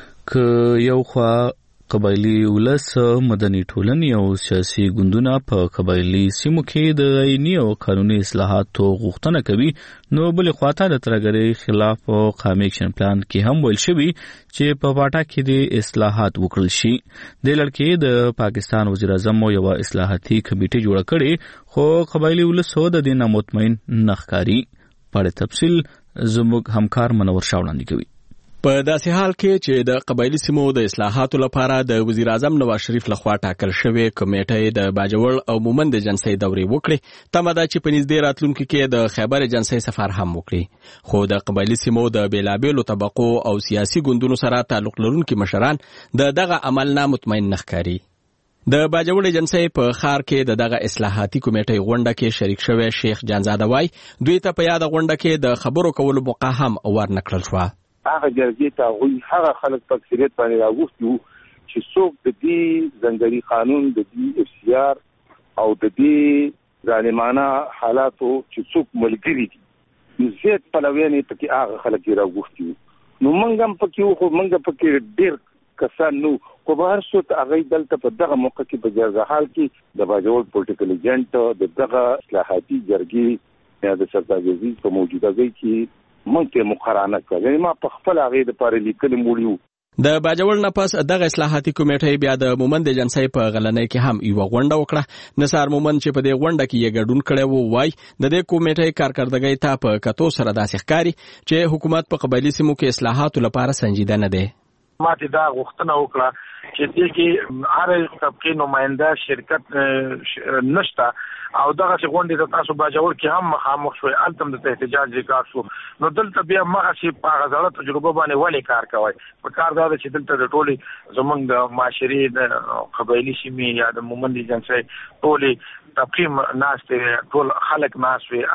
ک یو خوا قبایلی ولس، مدني ټولنې او سیاسي ګوندونه په قبایلی سیمو کې د آئینی او قانوني اصلاحاتو غوښتنه کوي، نو بل خواته د ترګری خلاف او قومي اکشن پلان کې هم ویل شوی چې په واټا کې د اصلاحات وکړل شي. د لړکې د پاکستان وزیر اعظم یو اصلاحاتي کمیټه جوړه کړې، خو قبایلی ولس د دې نه مطمئن نه ښکاري. په تفصیل زموږ همکار منور شاه وړاندې کوي. په داسې حال کې چې د قبایلی سیمو د اصلاحاتو لپاره د وزیر اعظم نواز شریف لخوا ټاکل شوی کمیټه د باجوړ او مومند جنسي دورې وکړي، تمه ده چې په نږدې راتلونکي کې د خیبر جنسي سفر هم وکړي. خو د قبایلی سیمو د بیلابیلو طبقو او سیاسي ګوندونو سره تعلق لرونکي مشران دغه عمل نه مطمئن نه ښکاري. د باجوړ جنسي په خار کې دغه اصلاحاتي کمیټه غونډه کې شریک شوی شیخ جانزاده وای دوی ته په یاد غونډه کې د خبرو کولو موقع هم ورنکړل شو. هغه جرګې ته هغه خلک په اکثریت باندې راغوښتي وو چې څوک د دې ځنګلي قانون، د دې FCR او د دې ظالمانه حالاتو چې څوک ملګري دي، نو زیات پلویان یې پکې هغه خلک راغوښتي وو. نو موږ هم پکې وو، خو موږ پکې ډېر کسان نو خو به هر څوک هغه دلته په دغه موقع کې په جرګه حال کې د باجوړ پولیټیکل ایجنټ د دغه اصلاحاتي جرګې یا د سردار عزیز په موجودګۍ کې مونږ مقرانه کړې. ما په خپل هغه د پاره لیکل مولیو. د باجوړ نه پس دغه اصلاحاتي کمیټه بیا د مومند جنسي په غلنۍ کې هم یو غونډه وکړه. نثار مومند چې په دې غونډه کې یې ګډون کړی وو وای د دې کمیټې کارکردګۍ ته په کتو سره داسې ښکاري چې حکومت په قبایلی سیمو کې اصلاحاتو لپاره سنجیده نه دی. ما ته دا غوښتنه وکړه چې دې کې هر طبقه نماینده شرکت نشته او دغه غونډې د تاسو باجوړ کې هم مخامخ شوي، التم د احتجاج ذکر شو. نو دلته بیا مغه شي په غزړه تجربه باندې ولې کار کوي؟ په کار دا چې دلته د ټولي زمونږ د معاشري د قبایلی سیمې یا د مومند جنسي ټولي طبقه ناس ته ټول خلک ناس وي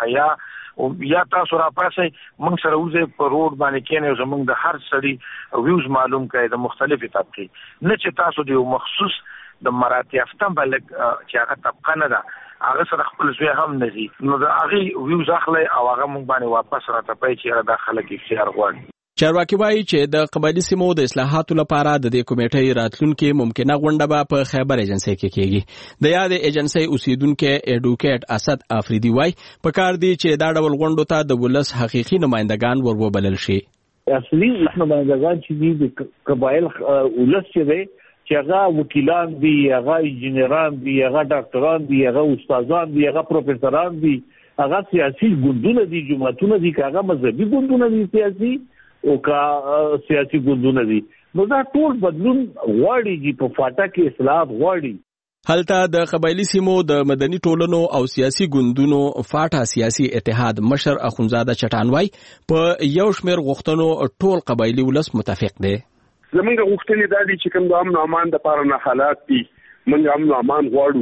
یا تاسو را پاسئ موږ سره وځي په روډ باندې کېنه زمونږ د هر سړي ویوز معلوم کړي د مختلفې طبقه، نه چې تاسو د مخصوص د مراتب یافتم بل چې هغه طبقه نه ده هغه سره خپل ځای هم نزي، نو د هغه ویوز اخلي او هغه موږ باندې واپس راټپي چې هغه داخله کې اختیار غواړي. چارواکي وایي چې د قبایلی سیمو د اصلاحاتو لپاره د دې کمیټې راتلونکي ممکنه غونډه به په خیبر ایجنسي کې کیږي. د یاد ایجنسي اوسیدونکو ایډوکیټ اسد افریدي وایي په کار دی چې دا ډول غونډو ته د ولس حقيقي نمائندگان وروبلل شي. اصلي نمائندگان چې د قبایل ولس چې دی چې هغه وکیلان دي، هغه انجینران دي، هغه ډاکټران دي، هغه استادان دي، هغه پروفیسوران دي، هغه سیاسي ګوندونه دي، جماعتونه دي، هغه مذهبي ګوندونه دي سیاسي او کا سیاسي ګوندونه دي. نو دا ټول بدلون غواړي چې په فاټا کې اصلاح غواړي. هلته د قبایلی سیمو د مدني ټولنو او سیاسي ګوندونو فاټا سیاسي اتحاد مشر اخونزاده چټانوای په یو شمېر غوښتنو ټول قبایلی ولس متفق دي. زمونږ غوښتنې دا دي چې کوم د امن او امان د لپاره نه حالات دي، موږ امن او امان غواړو،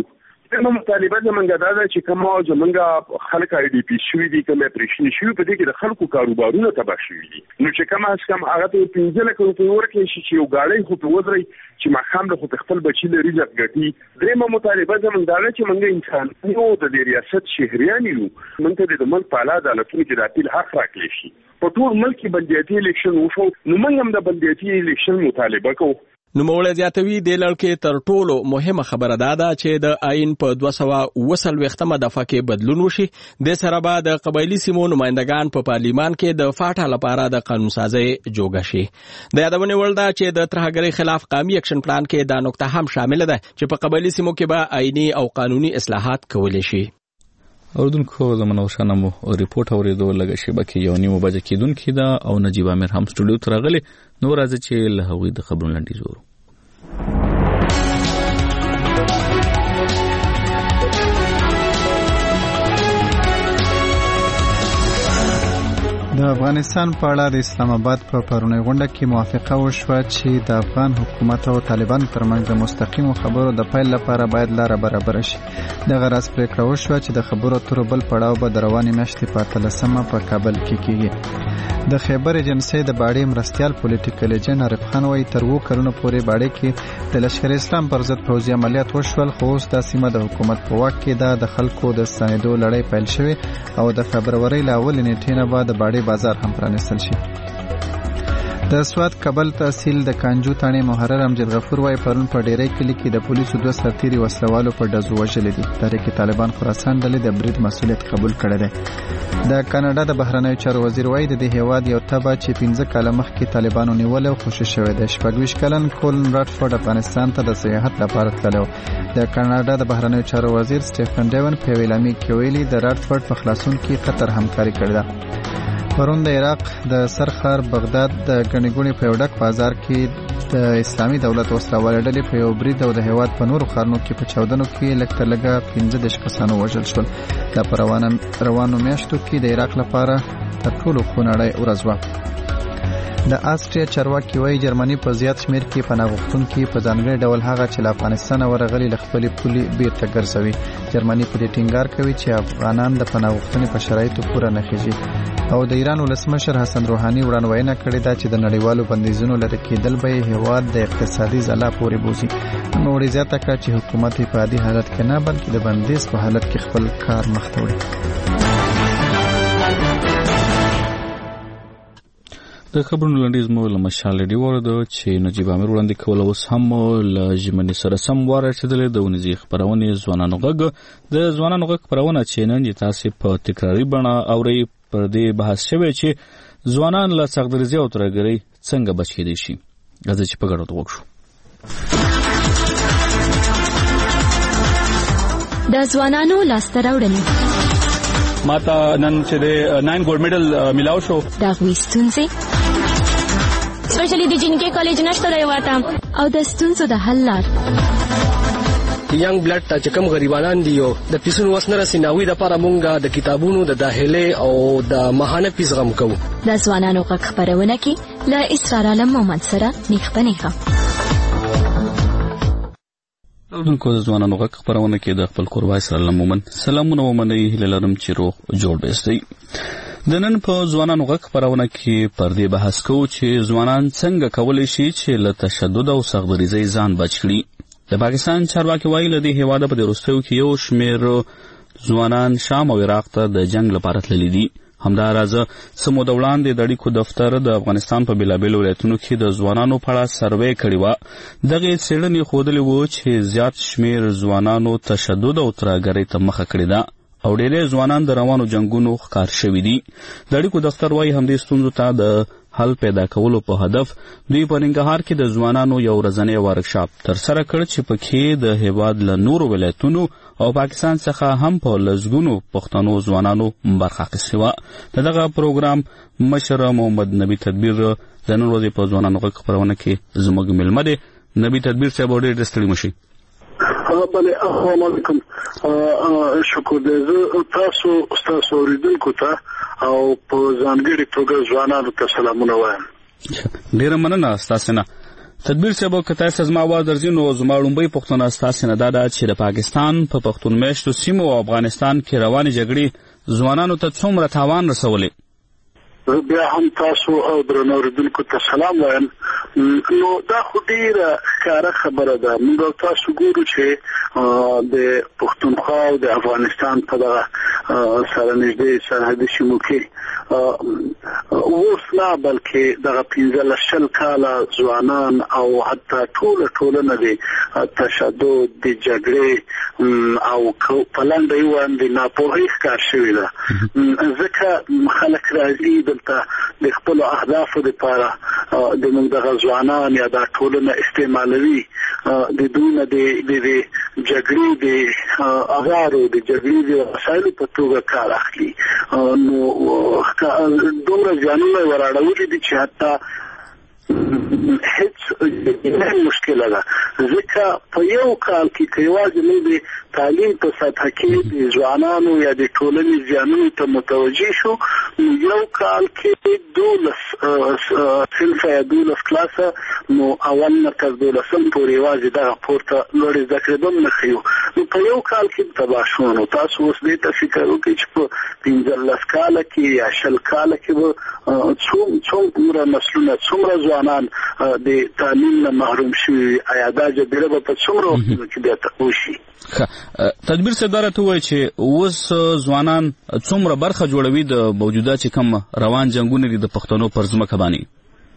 نو مطالبه زمونږ دا ده چې کوم زمونږ خلک آی ډي پی شوي دي کوم اپریشن شوي په دې کې د خلکو کاروبارونه تباہ شوي دي نو چې کوم اس کم هغه ته 15 لک روپۍ ورکړي شي چې یو گاډي خو په ودري چې مخام له خپل بچی لري ځګټي درېمه مطالبه زمونږ دا ده چې موږ انسان یو د ریاست شهريان یو موږ ته د ملک په اعلی عدالتونو کې د اپیل حق راکړي شي په ټول ملک کې بلدیاتي الیکشن وشو نو موږ هم د بلدیاتي الیکشن مطالبه کوو. نوموړی زیاتوي د لړکې تر ټولو مهمه خبره ده چې د آئین په 229مه دفعه کې بدلون وشي. د سره به د قبایلی سیمو نمائندگان په پارلیمان کې د فاټا لپاره د قانون سازي جوګه شي. د یادونه وړ ده چې د ترهګرۍ خلاف قومي اکشن پلان کې دا نقطه هم شامل ده چې په قبایلی سیمو کې به آئینی او قانوني اصلاحات کولی شي. اوردونکو زمونږ شانمو ریپورت اوریدو لګه شی بکې یو نیمه بجې کېدونکې ده او نجیب امیر هم سټوډیو ته راغلی نو راځي چې له هغوی د خبرونو لنډیز وورو. د افغانستان په اړه د اسلام آباد په پرونی غونډه کې موافقه وشوه چې د افغان حکومت او طالبانو ترمنځ د مستقیمو خبرو د پیل لپاره باید لاره برابر شي. دغه راز پریکړه وشوه چې د خبرو اترو بل پړاو به د روانې میاشتې په 13مه په کابل کې کیږي. د خیبر ایجنسۍ د باړې مرستیال پولیټیکل ایجنټ عارف خان وايي تر 2 کلونو پورې باړې کې د لشکر اسلام پر ضد پوځي عملیات وشول خو اوس د سیمه د حکومت په واک کې د خلکو د ستنېدو لړۍ پیل شوې او د فبرورۍ له اولې نیټې نه بعد باړې بازار هم پرانستل شي. د سواد کابل تحصیل د کانجو تاڼې محرر امجد غفور وايي پرون په ډیری کلی کې د پولیسو 2 سرتیري وسلوالو په ډزو وژلي دي. تحریک طالبان خراسان ډلې د برید مسؤلیت قبول کړی دی. د کاناډا د بهرنیو چارو وزیر وايي د دې هیواد یو تبه چې 15 کاله مخکې طالبانو نیول او خوشی شوی دی. 26 کلن کولن راټفورد افغانستان ته د سیاحت لپاره تللی و. د کاناډا د بهرنیو چارو وزیر سټیفن ډیون په ویلامي کې ویلي د راټفورد په خلاصون کې قطر همکاري کړې ده. پرون د عراق د سرخار بغداد د غنیګونی په وډک بازار کې د اسلامي دولت وسلواله ډلې په یو برید او د هیواد په نورو ښارونو کې په چاودنو کې لکه لګه 15 کسانو وژل شول. د روانو میاشتو کې د عراق لپاره تر ټولو خونړۍ ورځ وه. د آسټریا چارواکي وايي جرمني په زیات شمیر کې پناه غوښتونکي په ځانګړي ډول هغه چې له افغانستان ورغلي له خپلې پولې بیرته ګرځوي. جرمني په دې ټینګار کوي چې افغانان د پناه غوښتنې په شرایطو پوره نه خېږي او د ایران ولسمشر حسن روحاني وړاندوینه کړې ده چې د نړیوالو بندیزونو لرې کېدل به یې هېواد د اقتصادي ځلا پورې بوځي. نوموړي زیاته کړه چې حکومت یې په عادي حالت کې نه بلکې د بندیز په حالت کې خپل کار مخته وړي. د خبرونو لنډیز مو له مشال ډي ورده چې نجیب امیر وړاندې کول اوس هم له ژمنې سره سم ورسېدلې د ونیزي خبرونه ځوانانو غږ د ځوانانو غږ خبرونه چې نن تاسو په تکراری بڼه اوري پر دې بحث شوی چې ځوانان له سختدرزي او ترګري څنګه بچ کېدي شي. غواړم چې په ګډه وګورو. د ځوانانو لاسته راوړنې ماته نن چې د 9 ګولډ میډل ملاو شو دا غوښتونځي سپیشلی د جنکې کالج نشته دی واته او د ستونزو د حل لار ینګ بلډ ته چې کوم غریبانان دي او د پیسونو وسنه رسیناوي د لپاره مونږه د کتابونو د داخله او د ماهانه فیس غم کوو. د ځوانانو غږ خبرونه کې له اسرار علم محمد سره نیخبنیخه دونکو د ځوانانو غږ خبرونه کې د خپل قربای سره لمومن سلامونه ومنئ هیله لرم چې روغ جوړ بیستئ. د نن په ځوانانو غږ خبرونه کې پر دې بحث کوو چې ځوانان څنګه کولی شي چې له تشدد او سختدریزۍ ځان بچ کړي. د پاکستان چارواکي وایي له دې هېواده په دې وروستیو کې یو شمېر ځوانان شام او عراق ته د جنګ لپاره تللي دي. همداراز څه موده وړاندې د اړیکو دفتر د افغانستان په بېلابېلو ولایتونو کې د ځوانانو په اړه سروې کړې وه. دغې څېړنې ښودلې وو چې زیات شمېر ځوانانو تشدد او ترهګرۍ ته مخه کړې ده او ډېری ځوانان د روانو جنګونو ښکار شوي دي. د اړیکو دفتر وایي همدې ستونزو ته د حل پیدا کولو په هدف دوی په ننګرهار کې د ځوانانو یو ورځنی ورکشاپ ترسره کړ چې پکې د هېواد له نورو ولایتونو او پاکستان څخه هم په لسګونو پښتنو ځوانانو برخه اخیستې وه. د دغه پروګرام مشر محمد نبي تدبیر د نن ورځې په ځوانانو غږ خپرونه کې زموږ میلمه دی. نبي تدبیر صاحب ډېر ستړي مه شئ. بله السلام علیکم. شکر دی. زه تاسو اوریدونکو ته او په ځانګړي توګه ځوانانو ته سلامونه وایم. ډېره مننه ستاسو نه. تدبیر صاحب که تاسو زما आवाज درځي نو زما لومبۍ پښتنه ستاسو نه دا چې د پاکستان په پښتون میشتو سیمو او افغانستان کې روانې جګړې ځوانانو ته څومره تاوان رسولې؟ بیا هم تاسو او درنو اوریدونکو ته سلام وایم. نو دا خو ډیره ښکاره خبره ده. موږ تاسو ګورو چې د پښتونخوا او د افغانستان په دغه سره نږدې سرحدي سیمو کې اوس نه بلکې دغه 15 کاله ځوانان او حتی ټولنه د تشدد د جګړې او په لنډه یې وایم د ناپوهۍ ښکار شوې ده. ځکه خلک راځي دلته د خپل اهدافو لپاره د موږ دغه ځوانان یا د ټولنه استعمالوي د دونه د جګړې د اغارو د جګړې د وسایلو په توګه کار اخلي. نو دومره ځانونه وراړولې دي چې حتی هیڅ مشکله ده. ځکه په یو کال کې یوازې موږ د تعلیم په سطح کې د ځوانانو یا د ټولنې ځانونو ته متوجه شو. یو کال کې 12 کلاسه نو اول مرکز 12 پورې یوازې دغه پورته لوړې زده کړې به نه ښیو. نو په یو کال کې تباه شو. نو تاسو اوس دې ته فکر وکړئ چې په 15 کاله کې یا 20 کاله کې به څومره نسلونه څومره ځوانان د تعلیم نه محروم شي. آیا دا جبیره به په څومره وختونو کې بیا وشي؟ تدبیر صداره ته وایي چې اوس ځوانان څومره برخه جوړوي د موجوده چې کوم روان جنگونه دي د پښتنو پر ځمکه باندې؟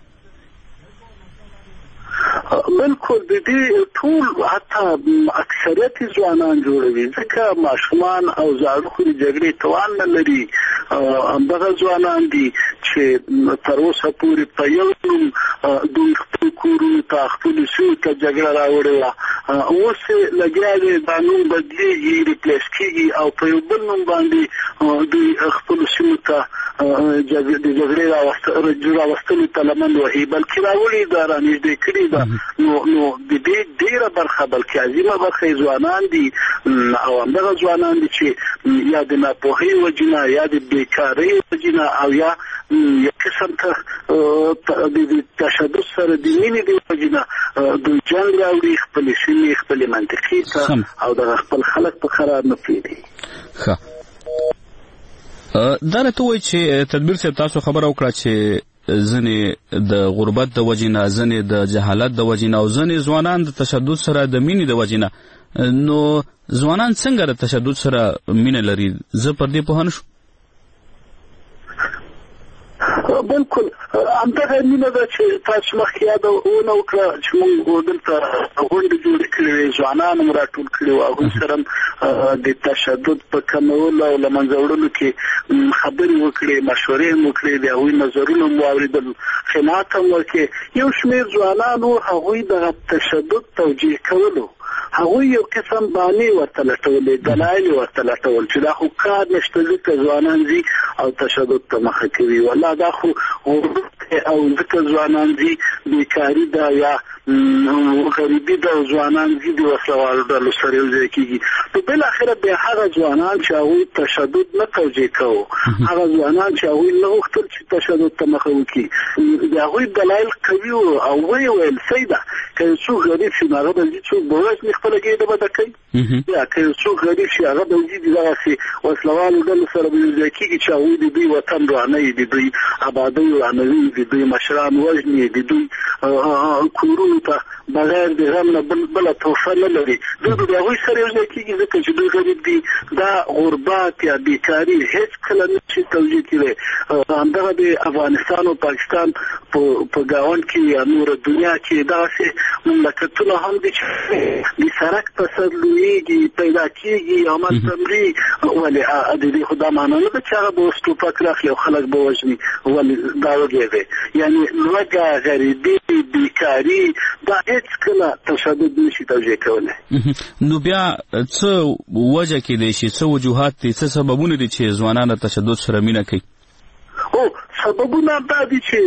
بالکل د دې ټول حتی اکثریت ځوانان جوړوي. ځکه ماشومان او زاړه د جګړې توان نه لري. همدغه ځوانان دي چې تر اوسه پورې په یو نوم دوی خپل کورونو ته خپلو سیمو ته جګړه راوړې وه. اوس لګیا دی دا نوم بدلېږي ریپلیس کېږي او په یو بل نوم باندې دوی خپلو سیمو ته د جګړې راوستلو ته لمن وهي بلکې راوړي ده رانږدې کړي ده. نو د دې ډیره برخه بلکې عظیمه برخه ځوانان دي او همدغه ځوانان دي چې یا د ناپوهۍ وجنه یا د بیکارۍ وجنه او یا قسم ته د تشدد سره د مینې د وجنه دوی جنګ راوړي خپلې سیمې خپلې منطقې ته او د خپل خلک په قرار نه پرېږدي. ښه دا راته وایي چې تدبیر صاحب تاسو خبره وکړه چې ځنې د غربت د وجنه ځنې د جهالت د وجنه او ځنې ځوانان د تشدد سره د مینې د وجنه. نو ځوانان څنګه د تشدد سره مینه لري؟ زه پر دې پوه نه شوم. بالکل همدغه مینه ده چې تاسو مخکې یادونه وکړه چې موږ دلته غونډې جوړې کړې وې ځوانان مو راټول کړي وو. هغوی سره د تشدد په کمولو او له منځه وړلو کې خبرې وکړې مشورې هم وکړې د هغوی نظرونه مو واورېدل قناعت هم وکړې. یو شمېر ځوانانو هغوی دغه تشدد توجیه کولو هغوی یو قسم بانې ورته لټولې دلایل ورته لټول چې دا خو کار نشته ځکه ځوانان ځي او تشدد ته مخه کوي. والله دا خو او ځکه ځوانان ځي بیکاري ده یا غریبي ده او ځوانان ځي د وسلوالو ډلو سره یو ځای کېږي. نو بالاخره بیا هغه ځوانان چې هغوی تشدد نه توجیه کوو هغه ځوانان چې هغوی نه غوښتل چې تشدد ته مخه وکړي د هغوی دلایل قوي وو او ویې ویل صحیح ده که یو څوک غریب شي نو هغه به ځي څوک به ورځ خپله ګېډه به ده کوي یا که یو څوک غریب شي هغه به ځي دغسې وسلوالو ډلو سره به یو ځای کېږي چې هغوی د دوی وطن ورانوي د دوی آبادۍ ورانوي د دوی مشران وژني د دوی کورونو ته بغیر د غم نه بله تحفه نه لري. دوی به د هغوی سره یو ځای کېږي ځکه چې دوی غریب دي. دا غربت یا بیکاري هېڅ کله نه شي توجیه کېدی. همدغه د افغانستان او پاکستان په ګاونډ کې یا نوره دنیا کې دغسې مملکتونه هم دي چې د سړک په سر لویېږي پیدا کېږي عمل تمري. ولې د دې خو دا معنا نه ده چې هغه به اوس ټوپک راخلي او خلک به وژني. ولې دا وږی دی یعنې لوږه غریبي بیکاري دا هېڅ کله تشدد نشي توجیه کولی. نو بیا څه وجه کېدی شي څه وجوهات دي څه سببونه دي چې ځوانان د تشدد سره مینه کوي؟ سببونه دا دي چې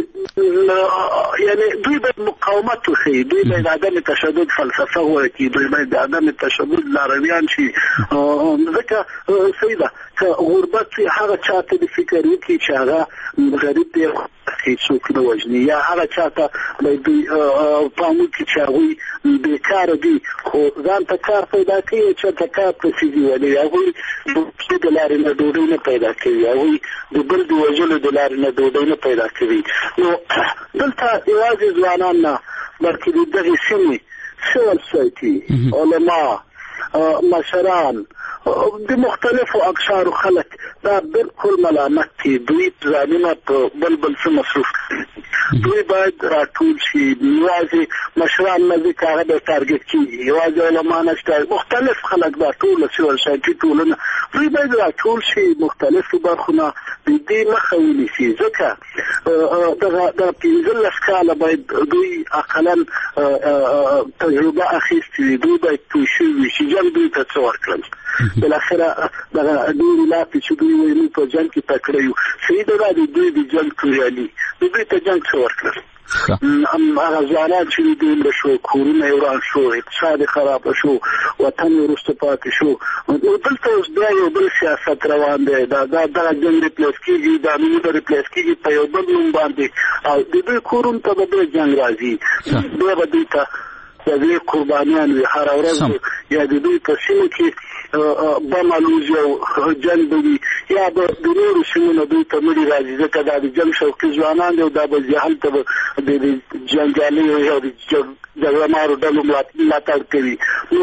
یعنی دوی باید مقاومت وښیي. دوی باید عدم تشدد فلسفه ورکړي. دوی باید عدم تشدد لارویان شي. ځکه صحیح ده که غربت وي هغه چا ته د فکر وکړي چې هغه غریب دی کې څوک نه وژني یا هغه چاته دوی پامو کې چې هغوی بیکاره دي خو ځان ته کار پیدا کوي چې ته کار پسې دي ولې هغوی د لارې نه ډوډۍ نه پیدا کوي هغوی د بل د وژلو د لارې نه ډوډۍ نه پیدا کوي. نو دلته یوازې ځوانان نه بلکې د دغې سیمې سیول سوسایټي علما مشران د مختلفو اقشارو خلک دا بالکل ملامت دي. دوی ځانونه په بل څه مصروف کړي. دوی باید راټول شي. یوازې مشران نه دي چې هغه د ټارګټ کېږي یوازې علما نشته مختلف خلک دا ټول سیول سوسایټي ټولنه دوی باید راټول شي مختلفو برخو نه د دې مخه ونیسي ځکه دغه 15 کاله باید دوی اقلا تجربه اخیستې وي. دوی باید پوه شوي وي چې جنګ دوی ته څه ورکړل. بالاخره دغه ډېرې لاپې چې دوی وایي موږ په جنګ کې تکړه یو صحیح ده دا د دوی د جنګ توریالي دوی ته جنګ څه ورکړل. هغه ځوانان چې دوی مړه شو کورونه یې وران شو اقتصاد یې خرابه شو وطن یې وروسته پاتې شو. دلته اوس بیا یو بل سیاست روان دی. دغه جنګ ریپلیس کېږي دا نومونه ریپلیس کېږي په یو بل نوم باندې او د دوی کورونو ته به بیا جنګ راځي. بیا به دوی ته د دوی قربانیان وي هره ورځ یا د دوی په سیمو کې بم الوزي او جنګ به وي یا به د نورو سیمو نه دوی ته مړي راځي ځکه دا د جنګ شوقي ځوانان دي او دا به هلته به د جنګیالیو یا د جګړه مارو ډلو ملاتړ کوي.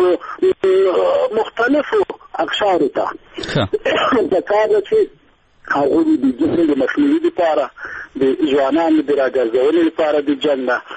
نو مختلفو اقشارو ته د کار ده چې هغوی د جګړې د مخنیوي لپاره د ځوانانو د راګرځونې لپاره د جنګ نه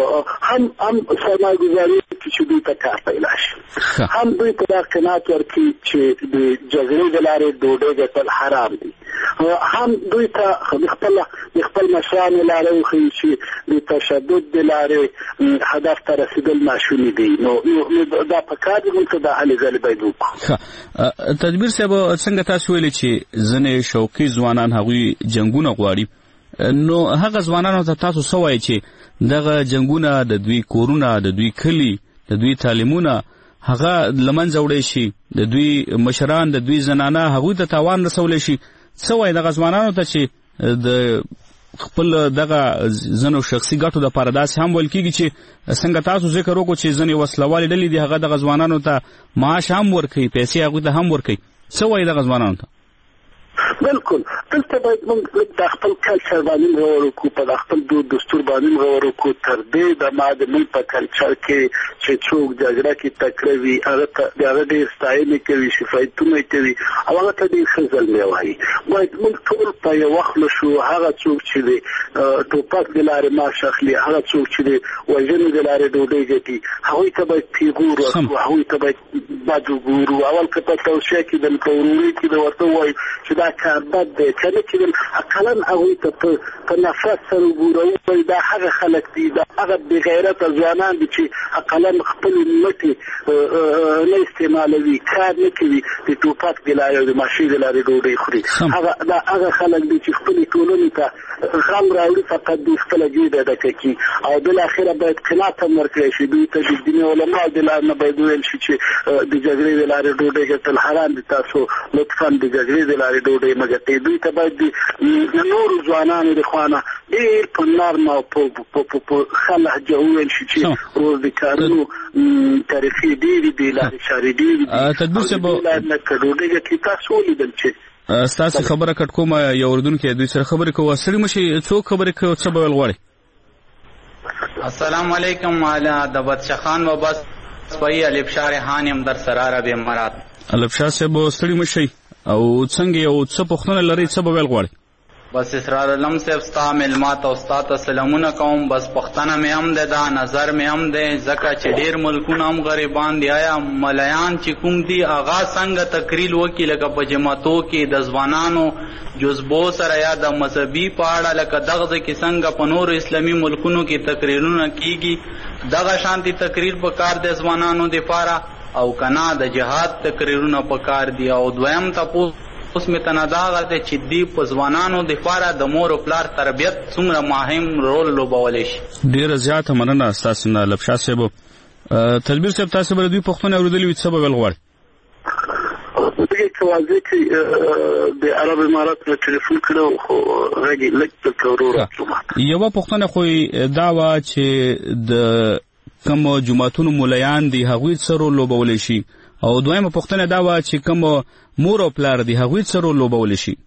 هم سرمایه‌ګذاري چې دوی ته کار پیدا شي هم دوی ته دا قناعت ورکړي چې د جګړې د لارې ډوډۍ ګټل حرام دي هم دوی ته د خپل مشرانو لاره وښیي چې د تشدد د لارې هدف ته رسېدل ناشوني دي. نو دا په کار دی موږ ته دا هلې ځلې باید وکړو. تدبیر صاحب څنګه تاسو ویلي چې ځینې شوقي ځوانان هغوی جنګونه غواړي نو هغه ځوانانو ته تاسو څه وایئ چې دغه جنګونه د دوی کورونه د دوی کلي د دوی تعلیمونه هغه له منځه وړی شي د دوی مشران د دوی زنانه هغوی ته تاوان رسولی شي څه وایي دغه ځوانانو ته چې د خپل دغه ځینو شخصي ګټو دپاره داسې هم ویل کېږي چې څنګه تاسو ذکر وکړو چې ځینې وسلوالې ډلې دي هغه دغه ځوانانو ته معاش هم ورکوي پیسې هغوی ته هم ورکوي څه وایي دغه ځوانانو ته؟ بالکل دلته باید موږ د خپل کلچر باندې غور وکړو په خپل دود دستور باندې غور وکړو تر دې د ما د ملک په کلچر کې چې څوک جګړه کې تکړه وي هغه ډېر ستاینې کوي شفایتونه کوي او هغه ته ډېر ښه زلمی وایي. باید موږ ټول په یو وخت شو هغه څوک چې د ټوپک د لارې معاش اخلي هغه څوک چې د وژنې د لارې ډوډۍ ګټي هغوی ته باید پیغور ورکړو هغوی ته باید بد وګورو. اول که په توصیه کېدل په ورورۍ کېدل ورته ووایو چې دا کار بد دی که نه کېدل اقلا هغوی ته په نفرت سره وګورو دا هغه خلک دي دا هغه بېغیرته ځوانان دي چې اقلا خپلې مټې نه استعمالوي کار نه کوي د ټوپک د لارې او د ماشین د لارې ډوډۍ خوري. دا هغه خلک دي چې خپلې ټولنې ته غم راوړي فقط دوی خپله ګېډه ډکه کړي او بالاخره باید قناعت هم ورکړی شي. دوی ته د دیني علماو د لارې نه باید وویل شي چې د جګړې د لارې ډوډۍ ګټل حرام دي تاسو لطفا د جګړې د لارې ډوډۍ مه ګټئ. دوی ته باید د نورو ځوانانو د خوا نه ډېر په نرمه او په ښه لهجه وویل شي چې روزګارونو طریقې ډېرې دي لارې چارې ډېرې دي تدبیر صاحب نه که ډوډۍ ګټي تاسو ولیدل چې ستاسو خبره کټ کومه یو اردوونکی دوی سره خبرې کوو ستړي مه شئ څوک خبرې کوي څه به ویل غواړئ؟ السلام علیکم د بدشخان و بس پای الفشار خان یم در سرار به امارات. الفشار صاحب ستړي مه شئ او څنګه یو څه پوښتنه لرئ څه به ویل غواړئ؟ بس اسرار علم صاحب ستا ملمات او ستا ته سلامونه کوم. بس پښتنه مې هم ده دا نظر مې هم ده ځکه چې ډېر ملکونه هم غریبان دي آیا ملیان چې کوم دي هغه څنګه تقریر وکړي لکه په جماعتو کې د ځوانانو جذبو سره یا د مذهبي په اړه لکه دغه کې څنګه په نورو اسلامي ملکونو کې تقریرونه کیږي دغه شانتي تقریر په کار د ځوانانو دپاره او کنا د جهاد تقریرونه په کار دي. او دویم تاسو اوس می تناداغه ته چې دی په ځوانانو د لپاره د مور او پلار تربیت څومره مهم رول لوبولی شي. ډیره زیاته مننه ستاسو نه لبشا صاحب. تدبیر صاحب تاسو به دوی پښتون اوریدلی وي څه به ویل غواړئ؟ دغه کوازي کې د عرب امارات په ټلیفون کړو خو راګي لکه کورورا یو پښتنه خو دا وا چې د کوم جماعتونو مولایان دي هغوی سره لوبول شي او دویمه پښتنه دا وا چې کوم مور او پلار دي هغوی سره لوبول شي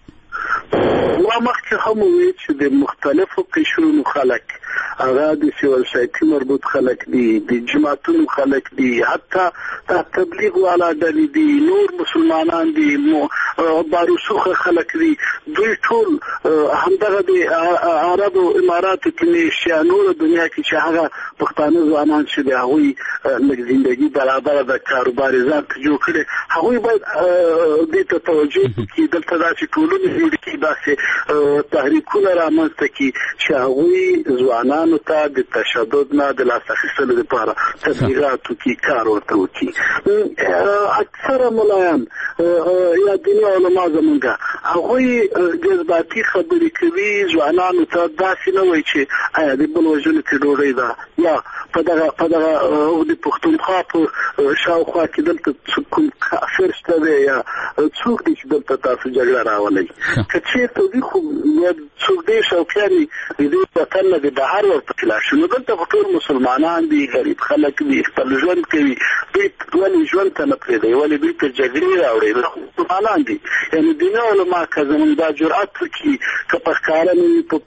مخکې هم وی چې د مختلفو قشرونو خلک هغه د سیول سایتي مربوط خلک دي د جماعتونو خلک دي حتی د تبلیغ والا ډلې دي نور مسلمانان دي باروسوخه خلک دي دوی ټول همدغه د عرب اماراتو کې شانور دنیا کې چې هغه پښتانه ځوانان چې د هغوی لږ ژوندۍ برابر د کاروبار ځان ته جوړ کړي هغوی باید دې ته توجه وکړي دلته داسې ټولنې جوړې کړي داسې تحریکونه رامنځته کړي چې هغوی ځوانانو ته د تشدد نه د لاس اخیستلو لپاره تبلیغاتو کې کار ورته وکړي اکثره ملایان یا دیني علما زمونږ هغوی جذباتي خبرې کوي ځوانانو ته داسې نه وایي چې آیا د بل وژنو کې ډوډۍ ده یا په دغه د پښتونخوا په شاوخوا کې دلته کوم کافر شته دی یا څوک دی چې دلته تاسو جګړه راولئ که چېرته وي خو څوک دی شوقیان د دې وطن نه د بهر ورته لاړ شي نو دلته ټول مسلمانان دي غریب خلک دي خپل ژوند کوي دوی ولې ژوند ته نه پرېږدي ولې دوی ته جګړې راوړي مسلمانان دي یعنې دیني علما که زموږ دا جرأت وکړي که په ښکاره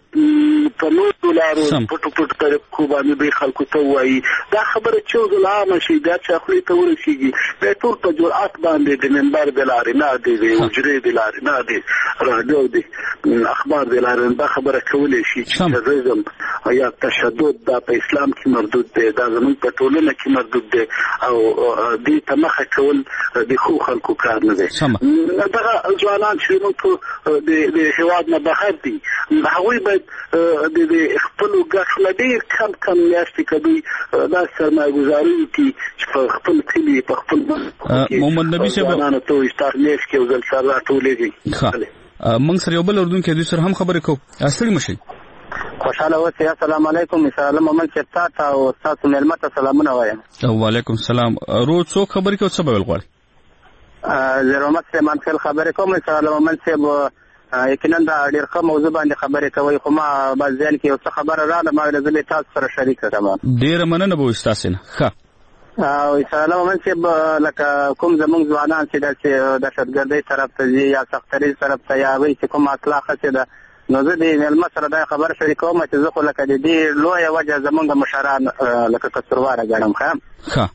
نه په نورو لارو پټو پټو طریقو باندې دوی خلکو ته ووایي دا خبره چې یو ځل عامه شي بیا چې خولې ته ورسېږي بیا ټول په جرأت باندې د منبر د لارې نه دی د حجرې د لارې نه دی راډیو د اخبار د لارې دا خبره کولی شي چې تروریزم یا تشدد دا په اسلام کې مردود دی دا زموږ په ټولنه کې مردود دی او دې ته مخه کول د ښو خلکو کار نه دی دغه ځوانان چې موږ د هېواد نه بهر دي هغوی باید د خپلو ګټو نه ډېر کم میاشتې که دوی دا سرمایه ګزاري وکړي چې په خپل کلي په خپل محمد نبي صاحب ځوانانو ته وایي ستا میاشت کې یو ځل سر راټولېږئ موږ سره یو بل اردوونکی دوی سره هم خبرې کوو ستړي مه شئ خوشحاله اوسئ السلام علیکم مثال محمد صاحب تا او ستاسو مېلمه ته سلامونه وایم وعلیکم السلام روز څوک خبرې کوي څه به ویل غواړي زه محمد سلیمان خیل خبرې کوم مثال محمد صاحب یقینا دا ډېر ښه موضوع باندې خبرې کوئ خو ما بس ذهن کې یو څه خبره راغله ما ویل زه به تاسو سره شریکه کړم ډېره مننه به وي ستاسې نه ښه او انشاءالله محمد صاحب لکه کوم زموږ ځوانان چې داسې دهشتګردۍ طرف ته ځي یا سختریز طرف ته یا هغوی چې کوم اخلاق ښه ده نو زه د مېلمه سره دا خبره شریکوم چې زه خو لکه د دې لویه وجه زموږ مشران لکه قصورواره ګڼم ښه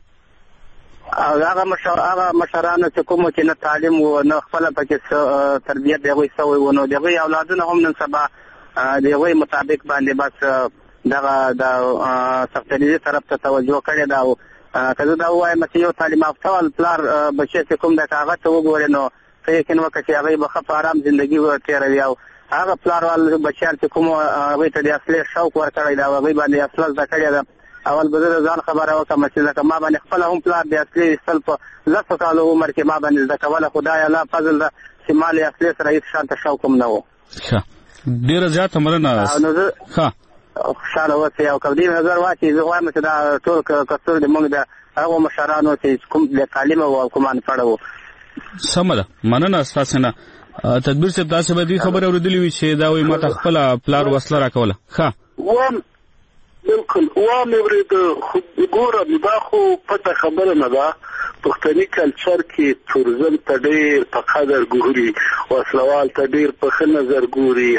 او هغه مشرانو چې کومو چې نه تعلیم و نه خپله پکې تربیت د هغوی سوی و نو د هغوی اولادونه هم نن سبا د هغوی مطابق باندې بس دغه د سختریزي طرف ته توجه کړې ده او که زه دا ووایم چې یو تعلیم یافته پلار بچی چې کوم دی که هغه ته وګورې نو ښه یقین وکړه چې هغوی به ښه په ارام زندګي تېروي او هغه پلار بچیان چې کوم هغوی ته د اصلي شوق ورکړی ده او هغوی باندې اصله زده کړې ده اول به زه د ځان خبره وکړم چې ځکه ما باندې خپله هم پلار د اصلي ایستل په 10 کالو عمر کې ما باندې زده کوله خو دا الله فضل ده چې ما له اصلي سره هېڅ شانته شوق هم نه و ډېره زیاته مننه ښه خوشحاله اوسئ او که دې نظر واچوي زه غواړم چې دا ټول کسور د موږ د هغو مشرانو چې کوم بې تعلیمه وو او کوم انپړه وو سمه ده مننه ستاسې نه تدبیر صاحب تاسې به دې خبرې اورېدلې وي چې دا وایي ما ته خپله پلار وسله راکوله ښه بالکل مې اورېده خو ګوره دا خو پټه خبره نه ده پښتني کلچر کې تورزم ته ډېر په قدر ګوري وسلوال ته ډېر په ښه نظر ګوري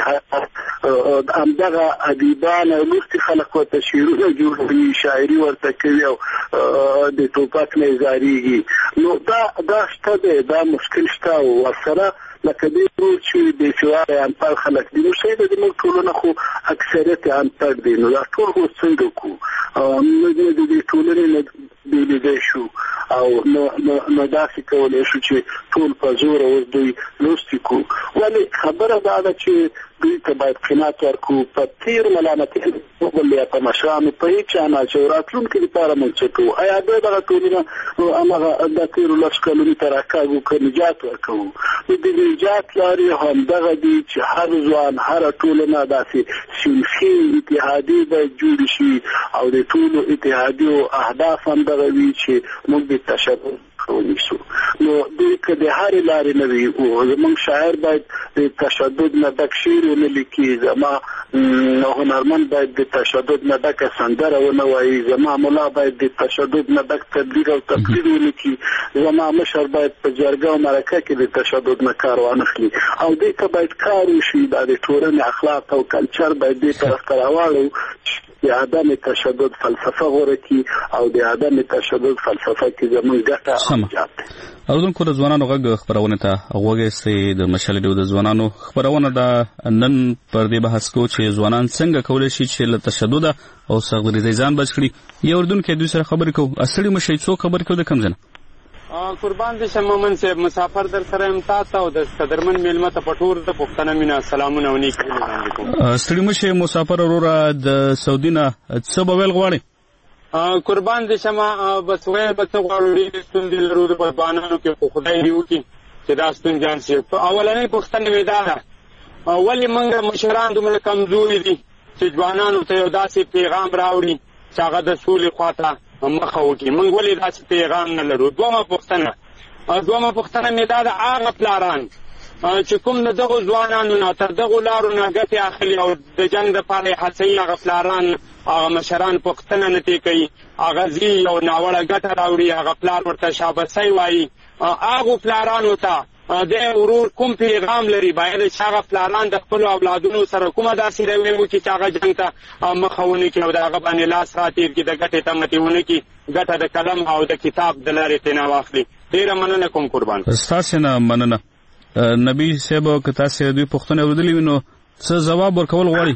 همدغه ادیبان او لوستي خلک ورته شعرونه جوړوي شاعري ورته کوي او د ټوپک نه ځارېږي نو دا شته دی دا مشکل شته او ورسره لکه دې نور چې بېسواده انپړ خلک دي نو شاید زموږ ټولنه خو اکثریت انپړ دي نو دا ټول خو څنګه کړو موږ د دې ټولنې نه بېلېدی شو او نو داسې کولی شو چې ټول په زوره اوس دوی لوستي کړو ولې خبره دا ده چې دوی ته باید قناعت ورکړو په تېرو ملامتۍ وبل یا په مشرانو په هېڅ چا نه چې راتلونکي لپاره موږ څه کوو آیا بیا دغه ټولنه هماغه د تېرو 10 کلونو ته راکاږو که نجات ورکوو نو د نجات لارې همدغه دي چې هر ځوان هره ټولنه داسې صنفي اتحادیې باید جوړې شي او د ټولو اتحادیو اهداف همدغه وي چې موږ د تشدد ونیسو نو دوی که د هرې لارې نه وي زموږ شاعر باید د تشدد نه ډک شعر ونه لیکي، زما هنرمند باید د تشدد نه ډکه سندره ونه وایي، زما ملا باید د تشدد نه ډک تبلیغ او تقریر ونکړي، زما مشر باید په جرګه او مرکه کې د تشدد نه کار وانخلي، او دې ته باید کار وشي. دا د ټولنې اخلاق او کلچر باید دې طرف ته راواړو د عدم تشدد فلسفه غوره کړي او د عدم تشدد فلسفه کې زموږ ګټه او نجات دی. اردوونکو د ځوانانو غږ خپرونه ته غوږ ایسئ. د مشال ډیو د ځوانانو خپرونه ده. نن پر دې بحث کوو چې ځوانان څنګه کولی شي چې له تشدد او سختګریزۍ ځان بچ کړي. یو اردوونکی دوی سره خبرې کوو. ستړي مه شئ، څوک خبرې کوو د کوم ځای نه؟ قربان دې شم مومن صاحب، مسافر در سره یم. تاسو او د قدرمن میلمه ته په ټول د پښتنه مینه سلامونه او نیک وړاندې کوم. ستړي مه شئ مسافر وروره، د سعودي نه څه به ویل غواړئ؟ قربان دې شم بس ویل به څه غواړو، ډېرې ستونزې لرو د بدبانانو کې، خو خدای دې وکړي چې دا ستونزې حل شي. اولنۍ پوښتنه مې دا ده ولې موږ مشران دومره کمزوري دي چې ځوانانو ته یو داسې پیغام راوړي چې هغه د سولې خواته مخه وکړي. موږ ولې داسې پیغام نه لرو؟ دومره پوښتنه مې دا ده هغه پلاران چې کوم د دغو ځوانانو نه تر دغو لارو نه ګټې اخلي او د جنګ دپاره یې هڅوي، هغه پلاران هغه مشران پوښتنه نه ترې کوي، هغه ځي یو ناوړه ګټه راوړي، هغه پلار ورته شابسۍ وایي. هغو پلارانو ته د ورور کوم پیغام لري؟ باید چې هغه پلاران د خپلو اولادونو سره کومه داسې رویه وکړي چې هغه جنګ ته مخه ونه کړي او د هغه باندې لاس راتېر کړي، د ګټې تمتې ونه کړي، ګټه د قلم او د کتاب د لارې ترې نه واخلي. ډېره مننه کوم قربان. ستاسې نه مننه. نبي صاحب که تاسې دوی پوښتنې اورېدلې وي نو څه ځواب ورکول غواړي؟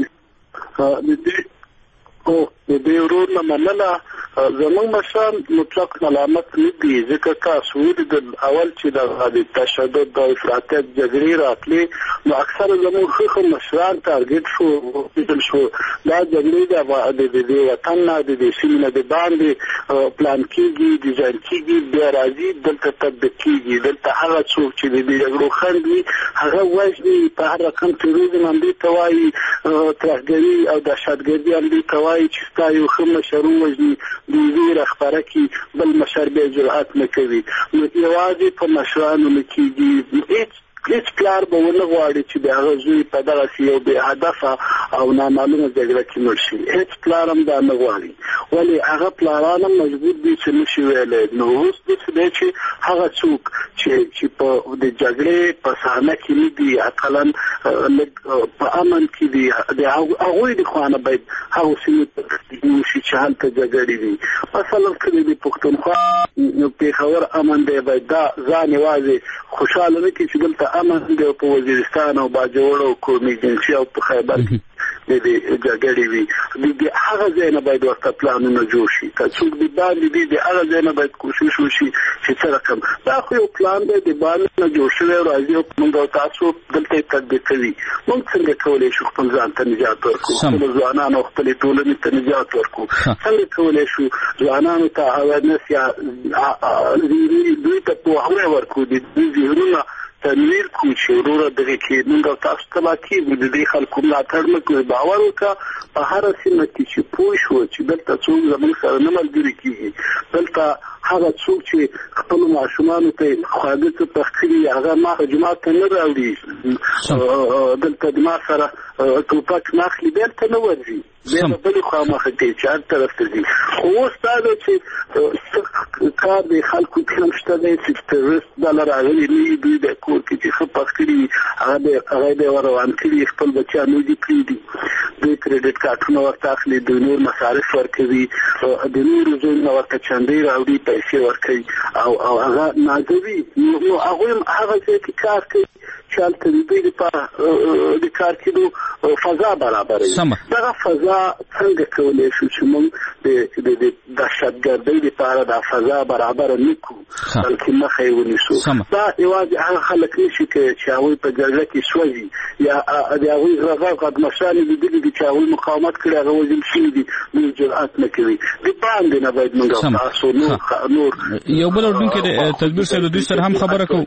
د دې ورور نه مننه. زموږ مشران مطلق ملامت نه دي، ځکه تاسو ولیدل اول چې د تشدد او افراطیت جګړې راتلې نو اکثره زموږ ښه مشران ټارګټ شو. دا جګړې د وطن نه د سیمې نه د باندې پلان کېږي، ډیزاین کېږي، بیا راځي دلته تطبیق کېږي. دلته هغه څوک چې د دې جګړو خنډ وي هغه وژني، په هر رقم تروریزم هم دې ته وایي، ترهګري او دهشتګردي هم دې ته وایي چې ستا یو ښه مشر ووژني، د ویره خپره کړي، بل مشر بیا جرأت نه کوي. نو یوازې په مشرانو نه کېږي. هیڅ پلار به ونه غواړي چې د هغه زوی په دغسې یو بې هدفه او نامعلومه جګړه کې مړ شي. هیڅ پلار هم دا نه غواړي، ولې هغه پلاران هم مجبور دي چې نشي ویلی. نو اوس داسې دی چې هغه څوک چې په د جګړې په صحنه کې نه دي، اقلا لږ په امن کې دي، د هغوی د خوا نه باید هغو سیمو ته وشي چې هلته جګړې دي. مثلا که د پښتونخوا پېښور امن دی، باید دا ځان یوازې خوشحاله نه کړي چې دلته امن دی په وزیرستان او باجوړ او کومې جنسي او په خیبر کې د جګړې وي. د هغه ځای نه باید ورته پلانونه جوړ شي. که څوک د باندې دي د هغه ځای نه باید کوشش وشي چې څه رقم دا خو یو پلان دی د باندې نه جوړ شوی راځي او موږ او تاسو دلته یې تطبیق کوي. موږ څنګه کولی شو خپل ځان ته نجات ورکړو، خپلو ځوانانو او خپلې ټولنې ته نجات ورکړو؟ څنګه کولی شو ځوانانو ته اویرنس یا دوی ته پوهاوی ورکړو، د دوی ذهنونه تنویر کړو چې وروره دغې کې موږ او تاسو تباه کېږو. د دې خلکو ملاتړ نه کوي. باور وکړه په هره سیمه کې چې پوه شو چې دلته څوک زموږ سره نه ملګري کېږي، دلته هغه څوک چې خپلو ماشومانو ته خواږه څه پخ کړي هغه ما جومات ته نه راوړي، دلته د ما سره ټوپک نه اخلي، دلته نه ورځي، بیا به بلې خوا مخه کوي چې هر طرف ته ځي. خو اوس دا ده چې کار د خلکو کې هم شته دی چې ټرست ډله راغلي نه وي، دوی د کور کې چې ښه پخ کړي هغه به یې روان کړي، خپل بچیان وږي کړي دي، دوی کریډټ کارټونه ورته اخلي، دوی نور مصارف ورکوي، د نورو زویو نه ورته چندۍ راوړي، پیسې ورکوي او هغه نازوي. نو هغوی هم هغه ځای کې کار کوي چې هلته د دوی لپاره د کار کېدو فضا برابروي. دغه فضا څنګه کولی شو چې موږ د دهشتګردۍ لپاره دا فضا برابره نه کړو، بلکې مخه یې ونیسو؟ دا یوازې هغه خلک نشي کولی چې هغوی په جګړه کې سوځي یا د هغوی غږ مشران یې لیدلي دي چې هغوی مقاومت کړی، هغه وژل شوي دي، دوی جرأت نه کوي. د باندې نه باید موږ تاسو نور یو بل اردوونکی د تدبیر صاحب دوی سره هم خبره کوو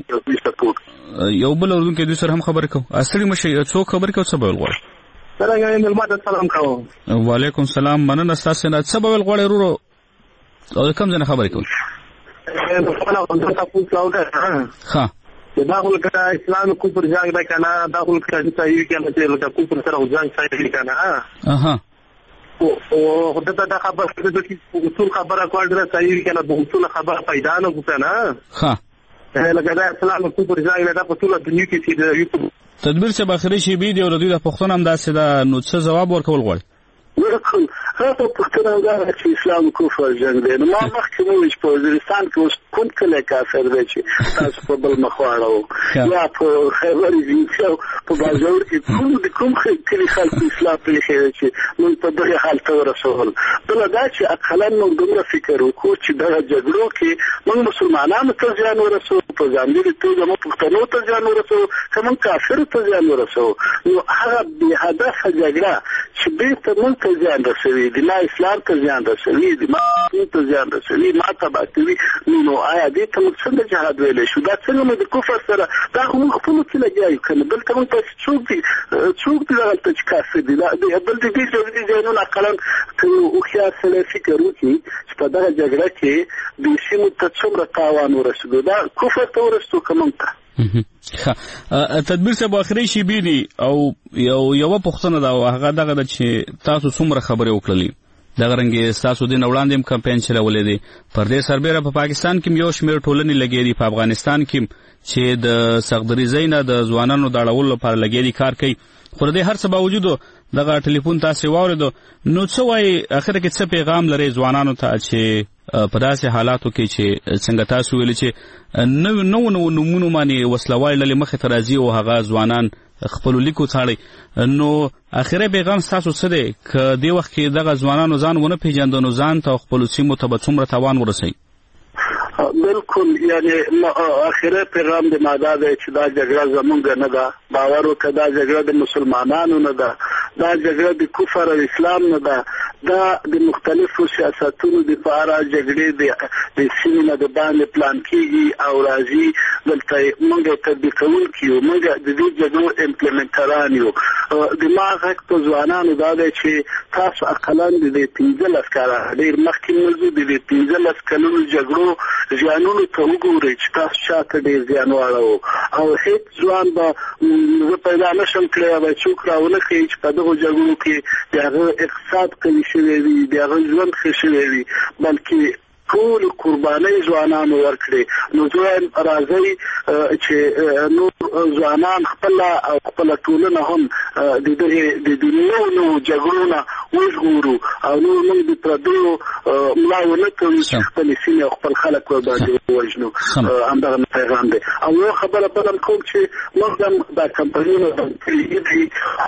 ستړي مه شئ، څوک خبرې کوو، څه به ویل غواړئ؟ سلام کوم. وعلیکم سلام. مننه ستاسې نه. څه به ویل غواړئ ورورو او د کوم ځای نه خبرې کوئ؟ فانا كنت تفوت لوكا ها داخل كذا اسلام كفر جاي ده كان داخل كذا سايي كان تل كفر سره وجان سايي كان اها وخدته دا خبر کړه چې اصول خبره کول درته سايي کله به اصول خبره پیدا نه وکنه ها لکه دا اسلام کفر جاي ده په ټول دنیا کې چې یو تدبیر چې باخري شي بي دی او دوی د پښتون هم داسې دا نو څه جواب ورکول غواړي ورکول هغه پښتنه دا چې اسلام کفر جنگ دی نو ما مخکې مو چې په وزیرستان کې اوس کوم کله کافر دی چې تاسو په بل مخواړو یا په خیبر زیاتو په بازار کې کوم کلی خلک اسلام په خیر چې موږ په دغه حالت ورسول بل دا چې اقلا موږ دومره فکر وکړو چې دغه جګړو کې موږ مسلمانانو ته ځان ورسول په ځانګړي توګه موږ پښتنو ته ځان ورسول کوم کافر ته ځان ورسول نو هغه به هدف جګړه چې به موږ ته ځان رسوي د اسلام ته ځان رسوي د ته ځان رسوي ما تبع کوي نو آیا دې ته موږ څنګه جهاد ویلې شو دا څنګه موږ د کفر سره دا موږ خپل څه لګیایو کنه بل ته موږ څوک دي هغه چې کافر دي دا بل دې ځینو اقلا او خیار سره فکر وکړي چې په دغه جګړه کې د سیمو ته څومره تاوان ورسېدو دا کفر ته ورسېدو کوم ته تدبیر څه باخري شي بي دي او یو پښتنه دا هغه دغه چې تاسو څومره خبرې وکړلې دغه رنګه تاسو د نوړاندې کمپاین چلولې دي پردیس سربېره په پاکستان کې یو شمېر ټولنې لګېدي په افغانستان کې چې د سغدریزۍ نه د ځوانانو د اړولو لپاره لګېدي کار کوي خو د هر څه باوجود دغه ټلیفون تاسو واوریدو نو څه وایي اخر کې څه پیغام لري ځوانانو ته چې په داسې حالاتو کې چې څنګه تاسو ویل چې نو نمونه باندې وسلوال لې مخه ترازی او هغه ځوانان خپل لیکو ثاړي نو اخیری پیغام تاسو څه دی ک دی وخت کې دغه ځوانانو ځان ونه پیژندنو ځان ته خپل سیمو ته به څومره تاوان ورسي بالکل یعنی اخیری پیغام د ماده دی چې دا جګړه زمونږ نه ده باور وکړه دا جګړه د مسلمانانو نه ده دا جګړه د کفر او اسلام نه ده دا د مختلفو سیاستونو د لپاره جګړې د سیمې نه د باندې پلان کیږي او راځي دلته موږ تطبیق کوونکي یو موږ د دې جګړو امپلیمنټران یو دماغ په ځوانانو دا دی چې تاسو اقلا د 15 کاله ډېر مخکې موضوع د 15 کلونو جګړو ځانونو ته وګورئ چې تاسو شاته ډېر ځان واړو او هیڅ ځوان به زه پیدا نشم کړی به څوک راونه کوي چې په دغه جګړو کې د هغه اقتصاد قوي شوی وي د هغه ژوند ښه شوی وي بلکې ټول قربانۍ ځوانانو ورکړي نو ځوان راځي چې نور ځوانان خپل او خپل ټولنه هم د نوو جګړو نه وژغورو او نور موږ د پردیو ملاونه کوي چې خپل سیمې او خپل خلک باندې وژنو همدغه پیغام دی او یو خبره بل کوم چې موږ د کمپنیونو د پیډي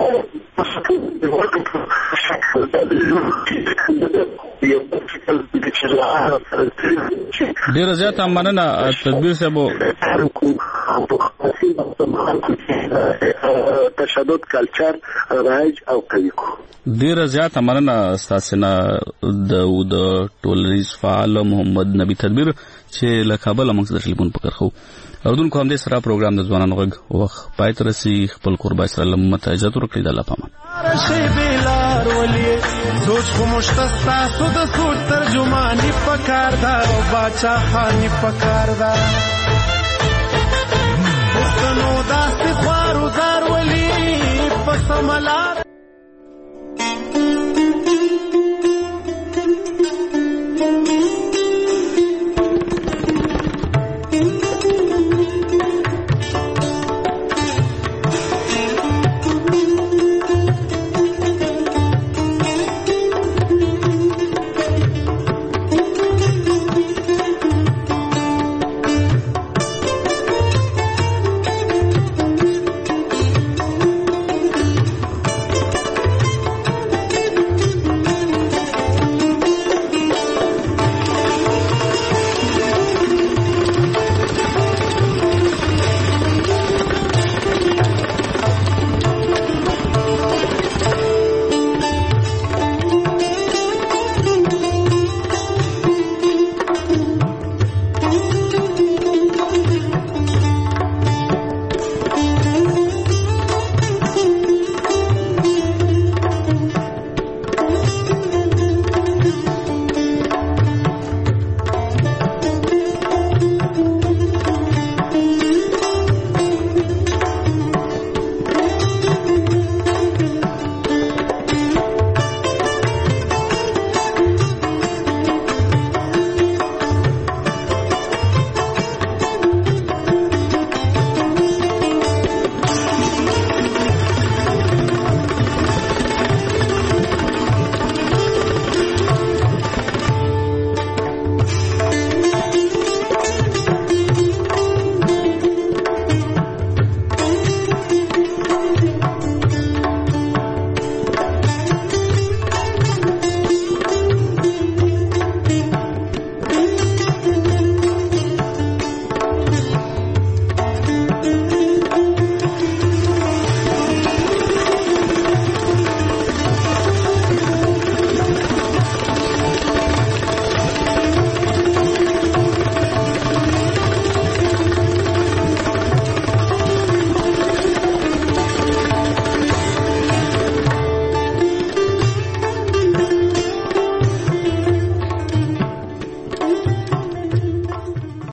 ډیره زیاته مننه تدبیر صاحب تشدد کلچر رایج او کوي ډیره زیاته مننه تاسو نه د ټولنیز فعال محمد نبی تدبیر چې له کابل موږ سره ټلیفون پکړ خو اردن کوم دې سره پروګرام د ځوانانو غږ وخت پای تر سي خپل قربای سره لمت اجازه ورکړي د الله پامان سوچ خو مشتستا سود سوچ ترجمانی پکار دا او باچا خانی پکار دا پښتنو داسې خوارو زار ولی پسملار